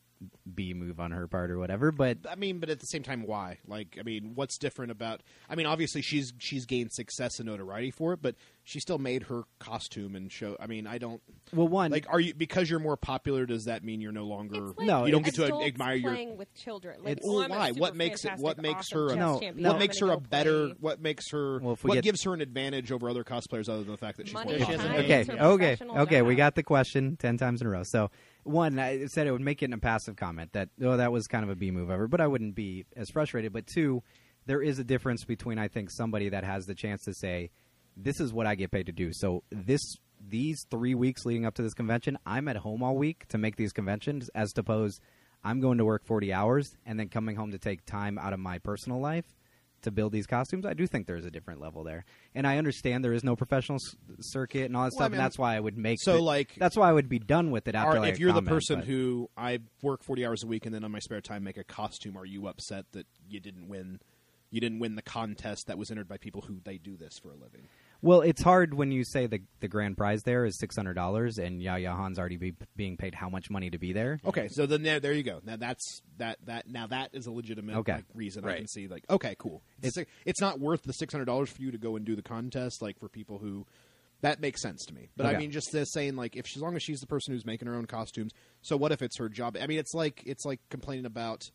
B move on her part or whatever. But I mean, but at the same time, why? Like, I mean, what's different about? I mean, obviously she's gained success and notoriety for it, but she still made her costume and show. I mean, I don't well, one like. Are you because you're more popular? Does that mean you're no longer? It's like No, you don't get to adults admire your. playing with children. Like, It's- oh, Well, I'm a why? super What makes it? What fantastic, makes awesome her? chess No, champion. no. What I'm makes her gonna a go better? play What makes her? Well, if we what get- gives her an advantage over other cosplayers other than the fact that she's Money more and popular? time. okay, It's her okay, professional okay. We job. got the question 10 times in a row. So one, I said it would make it a passive comment that that was kind of a B move of her, but I wouldn't be as frustrated. But two, there is a difference between I think somebody that has the chance to say, this is what I get paid to do. So these 3 weeks leading up to this convention, I'm at home all week to make these conventions, as opposed I'm going to work 40 hours and then coming home to take time out of my personal life to build these costumes. I do think there's a different level there, and I understand there is no professional circuit and all that Well, stuff. I mean, and that's why I would make so, like- that's why I would be done with it after. If you're the comment, person but- who I work 40 hours a week and then on my spare time make a costume, are you upset that you didn't win? You didn't win the contest that was entered by people who they do this for a living. Well, it's hard when you say the grand prize there is $600 and Yaya Han's already being paid how much money to be there. Okay, so then there you go. Now that's that. Now that is a legitimate Okay. like, reason I Right. can see. Like, okay, cool. It's not worth the $600 for you to go and do the contest. Like for people who, that makes sense to me. But I Okay. mean, just saying like, if as long as she's the person who's making her own costumes, so what if it's her job? I mean, it's like complaining about.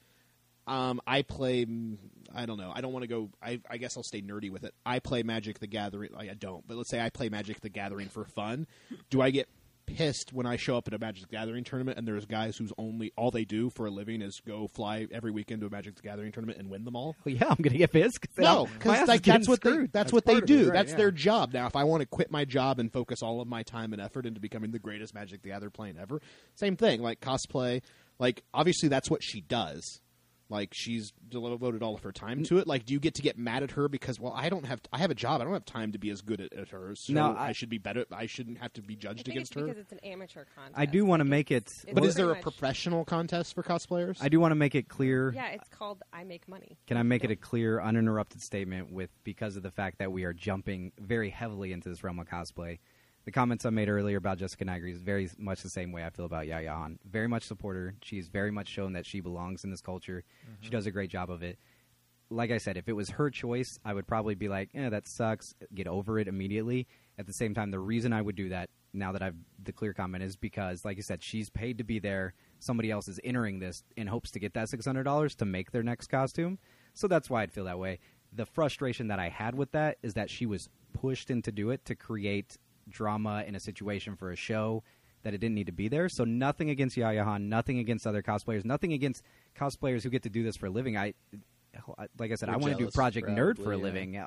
I play. I don't know. I don't want to go. I guess I'll stay nerdy with it. I play Magic the Gathering. Like, I don't. But let's say I play Magic the Gathering for fun. Do I get pissed when I show up at a Magic the Gathering tournament and there's guys whose all they do for a living is go fly every weekend to a Magic the Gathering tournament and win them all? Well, yeah, I'm going to get pissed. No, because like, that's what they That's what they part of it, do. right, That's yeah. their job. Now, if I want to quit my job and focus all of my time and effort into becoming the greatest Magic the Gathering player ever, same thing. Like cosplay, like obviously that's what she does. Like she's devoted all of her time to it. Like, do you get to get mad at her because I have a job. I don't have time to be as good at her. So No, I should be better. I shouldn't have to be I judged think against it's her. because it's an amateur contest. I do want to Like, make it, it's But is there a pretty much- professional contest for cosplayers? I do want to make it clear. Yeah, it's called I Make Money. Can I make it a clear, uninterrupted statement with because of the fact that we are jumping very heavily into this realm of cosplay? The comments I made earlier about Jessica Nigri is very much the same way I feel about Yaya Han. Very much support her. She's very much shown that she belongs in this culture. She does a great job of it. Like I said, if it was her choice, I would probably be like, that sucks, get over it immediately. At the same time, the reason I would do that, now that I've the clear comment, is because, like you said, she's paid to be there. Somebody else is entering this in hopes to get that $600 to make their next costume. So that's why I'd feel that way. The frustration that I had with that is that she was pushed in to do it to create drama in a situation for a show that it didn't need to be there. So nothing against Yaya Han, nothing against other cosplayers, nothing against cosplayers who get to do this for a living. Like I said, We're I want to do jealous, Project Nerd for a probably, living.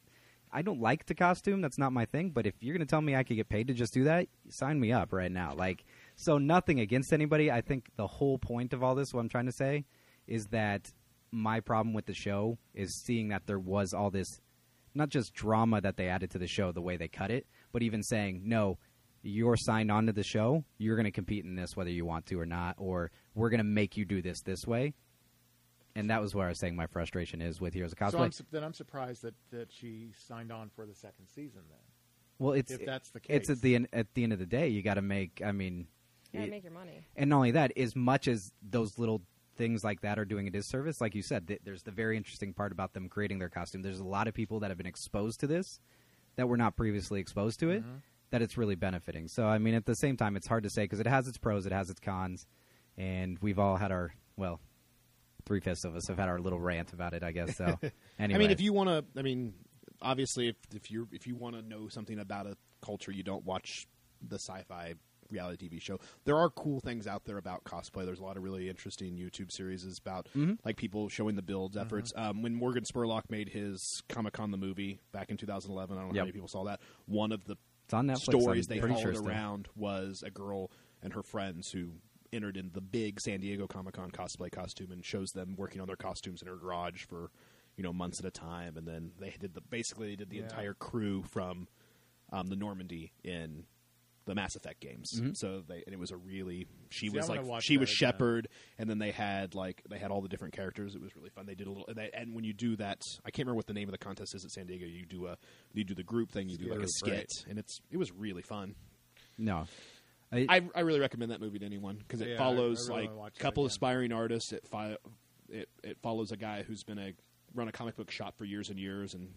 I don't like to costume. That's not my thing. But if you're going to tell me I could get paid to just do that, sign me up right now. So nothing against anybody. I think the whole point of all this, what I'm trying to say, is that my problem with the show is seeing that there was all this, not just drama that they added to the show, the way they cut it, but even saying, no, you're signed on to the show, you're going to compete in this whether you want to or not, or we're going to make you do this way. And that was where I was saying my frustration is with Heroes of Cosplay. So I'm surprised that she signed on for the second season then. Well, if that's the case. it's at the end of the day, you got to make. I mean, You gotta make your money. and not only that, as much as those little things like that are doing a disservice, like you said, there's the very interesting part about them creating their costume. There's a lot of people that have been exposed to this that were not previously exposed to it. That it's really benefiting. So, I mean, at the same time, it's hard to say because it has its pros, it has its cons, and we've all had our 3/5 of us have had our little rant about it, I guess. So, anyway, I mean, if you want to, obviously, if you want to know something about a culture, you don't watch the sci-fi reality TV show. There are cool things out there about cosplay. There's a lot of really interesting YouTube series about like people showing the builds efforts. When Morgan Spurlock made his Comic-Con the movie back in 2011, I don't know how many people saw that. One of the it's on Netflix, stories I'm they pretty followed sure still. around was a girl and her friends who entered in the big San Diego Comic-Con cosplay costume, and shows them working on their costumes in her garage for months at a time, and then they did the entire crew from the Normandy in the Mass Effect games. So it was a really she was Shepard, and then they had all the different characters. It was really fun. They did a little, and when you do that, I can't remember what the name of the contest is at San Diego. You do the group thing. You do like a skit, and it was really fun. No. I really recommend that movie to anyone because it follows I really a couple aspiring artists. It follows a guy who's been run a comic book shop for years and years, and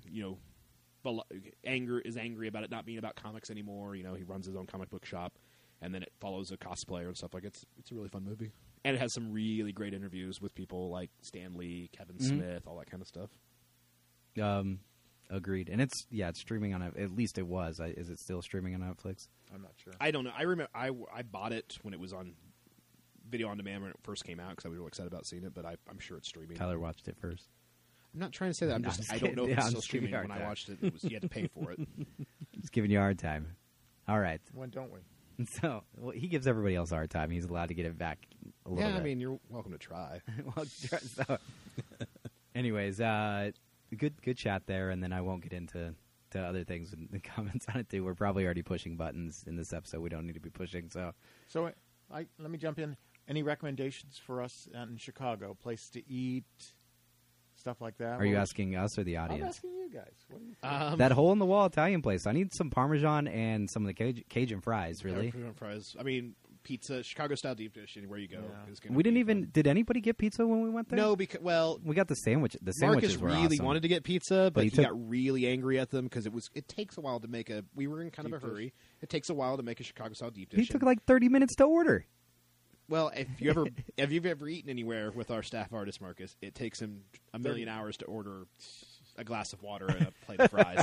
is angry about it not being about comics anymore. He runs his own comic book shop, and then it follows a cosplayer and stuff. It's a really fun movie, and it has some really great interviews with people like Stan Lee, Kevin Smith, all that kind of stuff. Agreed. And it's streaming on at least it was. Is it still streaming on Netflix? I'm not sure. I don't know. I remember I bought it when it was on video on demand when it first came out because I was really excited about seeing it, but I'm sure it's streaming. Tyler watched it first. I'm not trying to say that. I don't know if it's still streaming. When I watched it, you had to pay for it. Just giving you a hard time. All right. When don't we? So he gives everybody else a hard time. He's allowed to get it back a little bit. I mean, you're welcome to try. So, anyways, good chat there, and then I won't get into other things in the comments on it too. We're probably already pushing buttons in this episode we don't need to be pushing. So let me jump in. Any recommendations for us in Chicago? Place to eat, stuff like that. Are you asking us or the audience? I'm asking you guys. What do you think? That hole in the wall Italian place. I need some Parmesan and some of the Cajun fries. Really? Cajun fries. I mean, pizza, Chicago style deep dish. Anywhere you go, is gonna We didn't be even. fun. Did anybody get pizza when we went there? No, because we got the sandwich. The Marcus sandwiches were really awesome. wanted to get pizza, but he he got really angry at them because it takes a while to make a. We were in kind of a Deep dish. hurry. It takes a while to make a Chicago style deep dish. He took like 30 minutes to order. Well, if you've ever eaten anywhere with our staff artist Marcus, it takes him a million hours to order a glass of water and a plate of fries.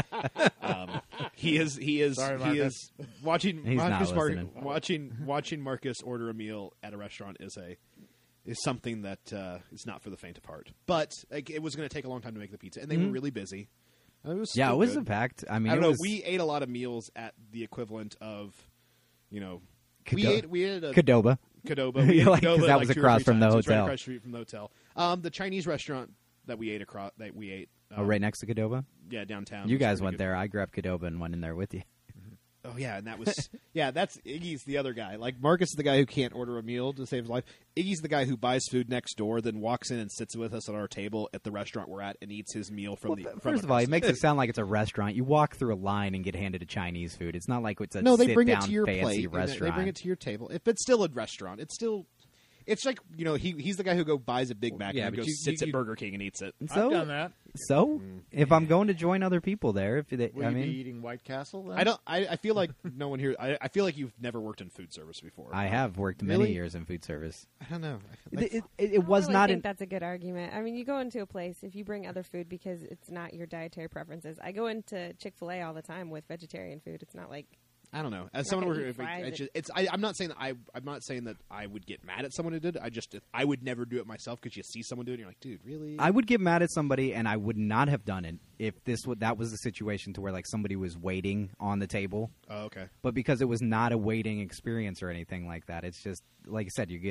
He is Sorry, Marcus. watching He's Marcus not listening. watching Marcus order a meal at a restaurant is something that is not for the faint of heart. But it was going to take a long time to make the pizza, and they were really busy. It was Yeah, still it was good. packed. I mean, I don't it know. was We ate a lot of meals at the equivalent of, Cado- we ate a Qdoba. Qdoba. We ate Like, 'cause Qdoba that like was 2 or across 3 from the times. It was right hotel. across the street from the hotel. The Chinese restaurant that we ate Right next to Qdoba. yeah, downtown. You was guys pretty went good. there. I grabbed Qdoba and went in there with you. Oh yeah, and that was that's Iggy's the other guy. Like Marcus is the guy who can't order a meal to save his life. Iggy's the guy who buys food next door, then walks in and sits with us at our table at the restaurant we're at and eats his meal from First of all, he makes it sound like it's a restaurant. You walk through a line and get handed a Chinese food. It's not like it's a no, they bring it sit-down to your fancy plate. restaurant. They bring it to your table. If it's still a restaurant, it's like he's the guy who buys a Big Mac Yeah, and but goes sits at Burger King and eats it. So, I've done that. So, if I'm going to join other people there, Will you be eating White Castle then? I don't. I feel like no one here. I feel like you've never worked in food service before. I have worked many Really? years in food service. I don't know. It was I don't really not think an. that's a good argument. I mean, you go into a place if you bring other food because it's not your dietary preferences. I go into Chick-fil-A all the time with vegetarian food. It's not like I don't know. As You're not someone gonna who eat fries I'm not saying that I'm not saying that I would get mad at someone who did. I would never do it myself because you see someone do it and you're like, dude, really? I would get mad at somebody, and I would not have done it if that was the situation to where like somebody was waiting on the table. Oh, okay. But because it was not a waiting experience or anything like that, it's just like I said, you get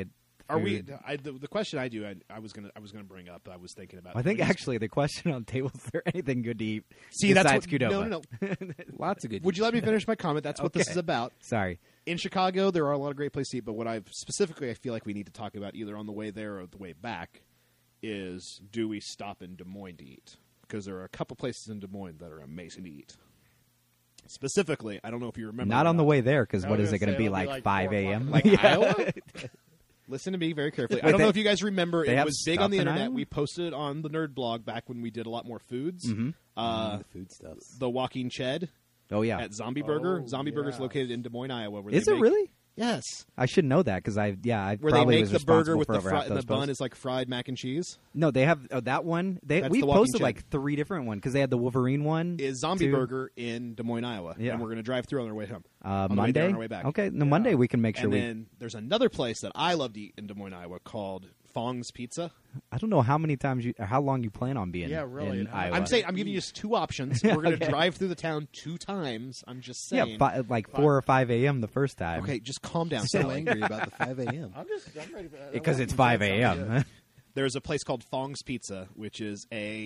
Are we? food. The question I was gonna bring up. I was thinking about. I think when you- actually the question on the table is there anything good to eat See, that's besides what, Qdoba? no. Lots of good. Would you let me finish my comment? That's what this Okay. is about. Sorry. In Chicago, there are a lot of great places to eat, but what I feel like we need to talk about either on the way there or the way back is, do we stop in Des Moines to eat? Because there are a couple places in Des Moines that are amazing to eat. Specifically, I don't know if you remember. Not or on the not. way there, because I what was is it gonna going to say, be it'll be like, like 5 4 o'clock. a.m.? Like Yeah. Iowa? Listen to me very carefully. I Wait, don't know they- if you guys remember. they It have was big on the stuff in internet. Iowa? We posted it on the Nerd blog back when we did a lot more foods. Mhm. the food stuff? The Walking Ched Oh, yeah. at Zombie Burger. Oh, Zombie Burger's yes. located in Des Moines, Iowa. Where Is they it make- really? Yes. I should know that because I Where they probably make was the burger responsible with for the over fry, half and the those bun posts. is like fried mac and cheese. No, they have that one. That's We the Walking posted Shed. like 3 different ones because they had the Wolverine one. Is Zombie too. Burger in Des Moines, Iowa. Yeah. And we're going to drive through on our way home. On the way Monday. there, on our way back. Okay, no, Monday we can make sure And we. then there's another place that I love to eat in Des Moines, Iowa called Fong's Pizza. I don't know how many times or how long you plan on being. Yeah, really, in and how- Iowa. I'm saying I'm giving you just 2 options. We're going to drive through the town 2 times. I'm just saying. Yeah, like 4 or 5 a.m. the first time. Okay, just calm down. So Sally. angry about the 5 a.m. I'm ready for that. because it's 5 a.m. There's a place called Fong's Pizza, which is a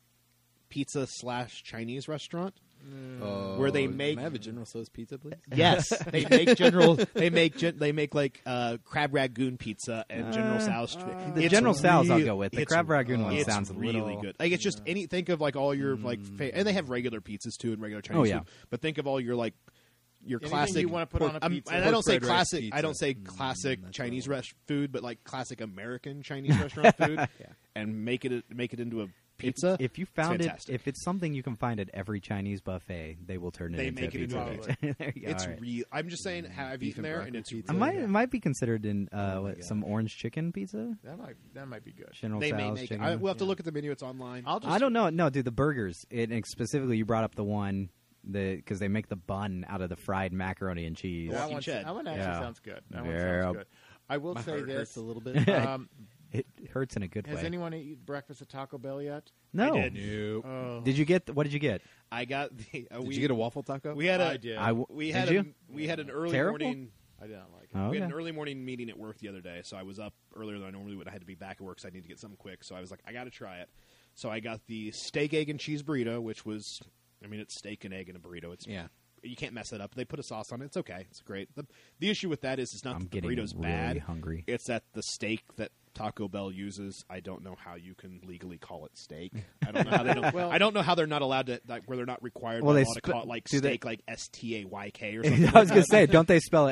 pizza / Chinese restaurant. Where they make- Can I have a General Tso's pizza, please? Yes, they make general. They make like crab ragoon pizza and General Tso's. The It's General Tso's I'll real- go with. The it's- crab ragoon one it's sounds a really little good. Like it's just any. Think of like all your like, and they have regular pizzas too and regular Chinese Oh, yeah. food. But think of all your like your Anything classic. you wanna put on a I'm- pizza. and I don't say Pork fried rice classic. I pizza. don't say classic that's Chinese what I want. food, but like classic American Chinese restaurant food, and make it into a pizza. If you found it, fantastic. if it's something you can find at every Chinese buffet, they will turn it They into make a it into pizza. a There you go, It's all right. real. I'm just saying, I've Beef eaten and there, broccoli and it's pizza. It might be considered in God. some orange chicken pizza. That might be good. General they may Tso's make it. chicken. We'll have to look at the menu. It's online. I'll just I don't know. No, dude, the burgers. And specifically, you brought up the one because they make the bun out of the fried macaroni and cheese. That Walking one, Shed. that one actually Yeah. sounds good. That one Yeah. sounds good. I will My say heart this. hurts a little bit. It hurts in a good Has way. anyone eaten breakfast at Taco Bell yet? No. I did. Nope. Oh. Did you get? What did you get? I got the. Did you get a waffle taco? We had a. I did. We Did had you? we had an early Terrible? morning. I did not like it. Oh, We had okay. an early morning meeting at work the other day, so I was up earlier than I normally would. I had to be back at work, so I need to get something quick. So I was like, I got to try it. So I got the steak, egg, and cheese burrito, which was, I mean, it's steak and egg and a burrito. It's Yeah. You can't mess it up. They put a sauce on it. It's okay. It's great. The issue with that is it's not I'm that the getting burrito's really bad. hungry. It's that the steak that Taco Bell uses. I don't know how you can legally call it steak. I don't know how they don't. Well- I don't know how they're not allowed to. Like, where they're not required Well, by they law to sp- call it like do they- steak, like STAYK or something. I was gonna say, don't they spell it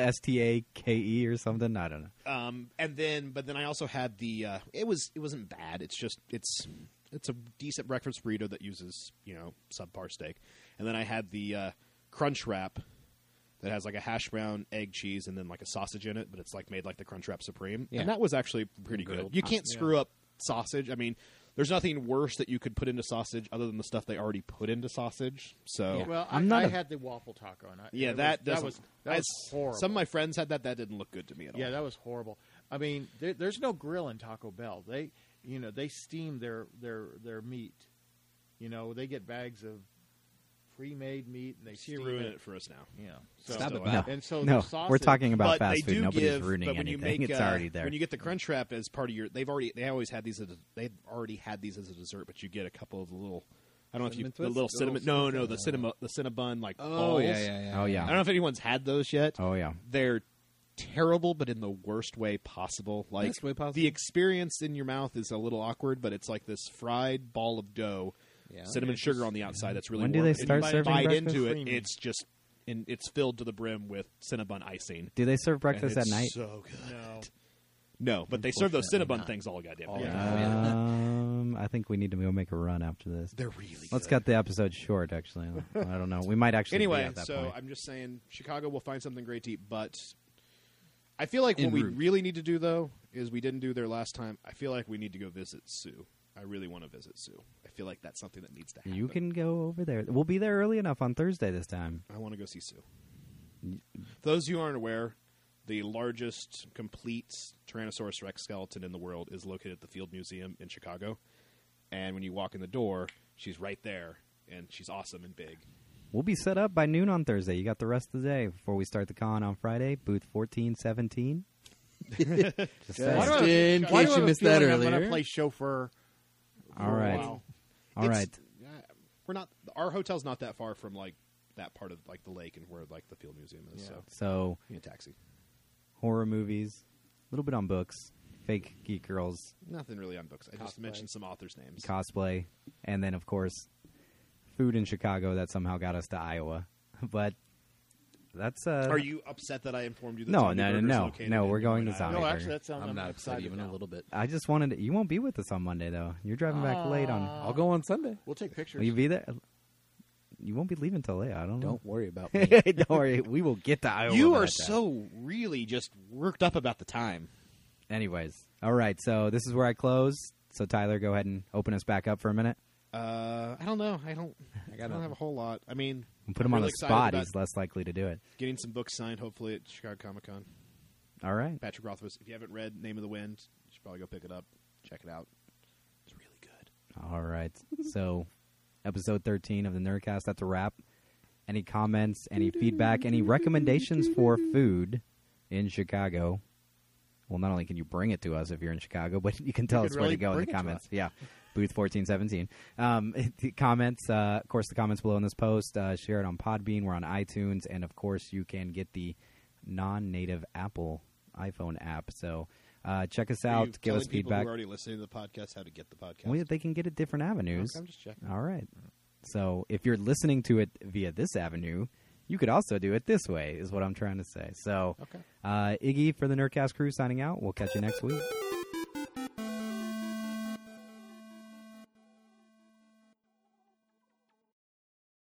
STAKE or something? I don't know. But then I also had the. It wasn't bad. It's just it's a decent breakfast burrito that uses subpar steak, and then I had the Crunch Wrap that has like a hash brown, egg, cheese, and then like a sausage in it, but it's like made like the Crunch Wrap Supreme, Yeah. and that was actually pretty good. Grilled. You can't screw up sausage. I mean, there's nothing worse that you could put into sausage other than the stuff they already put into sausage. So Well, I'm not I a- had the waffle taco, and that was horrible. Some of my friends had that. That didn't look good to me at all. Yeah, that was horrible. I mean, there's no grill in Taco Bell. They steam their meat. They get bags of pre-made meat and they So you steam ruin it. it for us now. Yeah. So, Stop it, No, Wow. And so no, the sausage, we're talking about But fast they food. do Nobody's give, ruining but when you anything. make, It's already there. When you get the Crunch Wrap as part of your, they always had these. They've already had these as a dessert, but you get a couple of the little. I don't know if you Cinnamon the Twist? little The cinnamon. little No, the Cinnabon like Oh balls. yeah. Oh, yeah. I don't know if anyone's had those yet. Oh yeah. They're terrible, but in the worst way possible. Like Best way possible? the experience in your mouth is a little awkward, but it's like this fried ball of dough, Yeah. cinnamon sugar on the outside. That's really When do warm. they And start you serving bite breakfast? into it. Creamy. It's just. And it's filled to the brim with Cinnabon icing. Do they serve And breakfast at it's night? So good. No. No, but they serve those Unfortunately Cinnabon not. things all goddamn All day. the I think we need to go make a run after this. They're really Let's good. cut the episode short. Actually, I don't know. We might actually be Anyway, at that so point. I'm just saying Chicago will find something great to eat, but I feel like En what we route. really need to do, though, is we didn't do there last time. I feel like we need to go visit Sue. I really want to visit Sue. I feel like that's something that needs to happen. You can go over there. We'll be there early enough on Thursday this time. I want to go see Sue. For those of you who aren't aware, the largest complete Tyrannosaurus Rex skeleton in the world is located at the Field Museum in Chicago. And when you walk in the door, she's right there, and she's awesome and big. We'll be set up by noon on Thursday. You got the rest of the day before we start the con on Friday. Booth 1417. Just saying. Why do I- in why case do I you have a missed that feeling I'm gonna earlier. play chauffeur. All right. Wow. All right. We're not. Our hotel's not that far from like that part of like the lake and where like the field museum is. Yeah. So So in a taxi. horror movies, a little bit on books, fake geek girls, Nothing really on books. I just Cosplay. mentioned some authors' names. cosplay, and then of course, food in Chicago that somehow got us to Iowa. But that's Are you upset that I informed you that No, Zombie no, no, Burger's no. located No, in we're Des going Moines, to Iowa? Zombie No, Burger. actually, that sounds. I'm not upset excited even now. a little bit. I just wanted to, you won't be with us on Monday though. You're driving back late on. I'll go on Sunday. We'll take pictures. Will you be there? You won't be leaving till late. I don't know. Don't worry about me. Don't worry. We will get to Iowa. You by are that time. so really just worked up about the time. Anyways, all right. So this is where I close. So Tyler, go ahead and open us back up for a minute. I don't know. I don't have a whole lot. I mean, And put I'm him on really the excited spot. about He's less likely to do it. getting some books signed, hopefully at Chicago Comic Con. All right. Patrick Rothfuss. If you haven't read Name of the Wind, you should probably go pick it up. Check it out. It's really good. All right. So episode 13 of the Nerdcast. That's a wrap. Any comments? Any feedback? Any recommendations for food in Chicago? Well, not only can you bring it to us if you're in Chicago, but you can tell could us where to really go in the bring it to comments. Yeah. Booth 1417. The comments, of course, the comments below in this post. Share it on Podbean. We're on iTunes. And, of course, you can get the non-native Apple iPhone app. So check us Are out. you Give us telling people feedback. who are already listening to the podcast how to get the podcast? Well, they can get it different avenues. Okay, I'm just checking. All right. So if you're listening to it via this avenue, you could also do it this way, is what I'm trying to say. So, Okay. Iggy for the Nerdcast crew signing out. We'll catch you next week.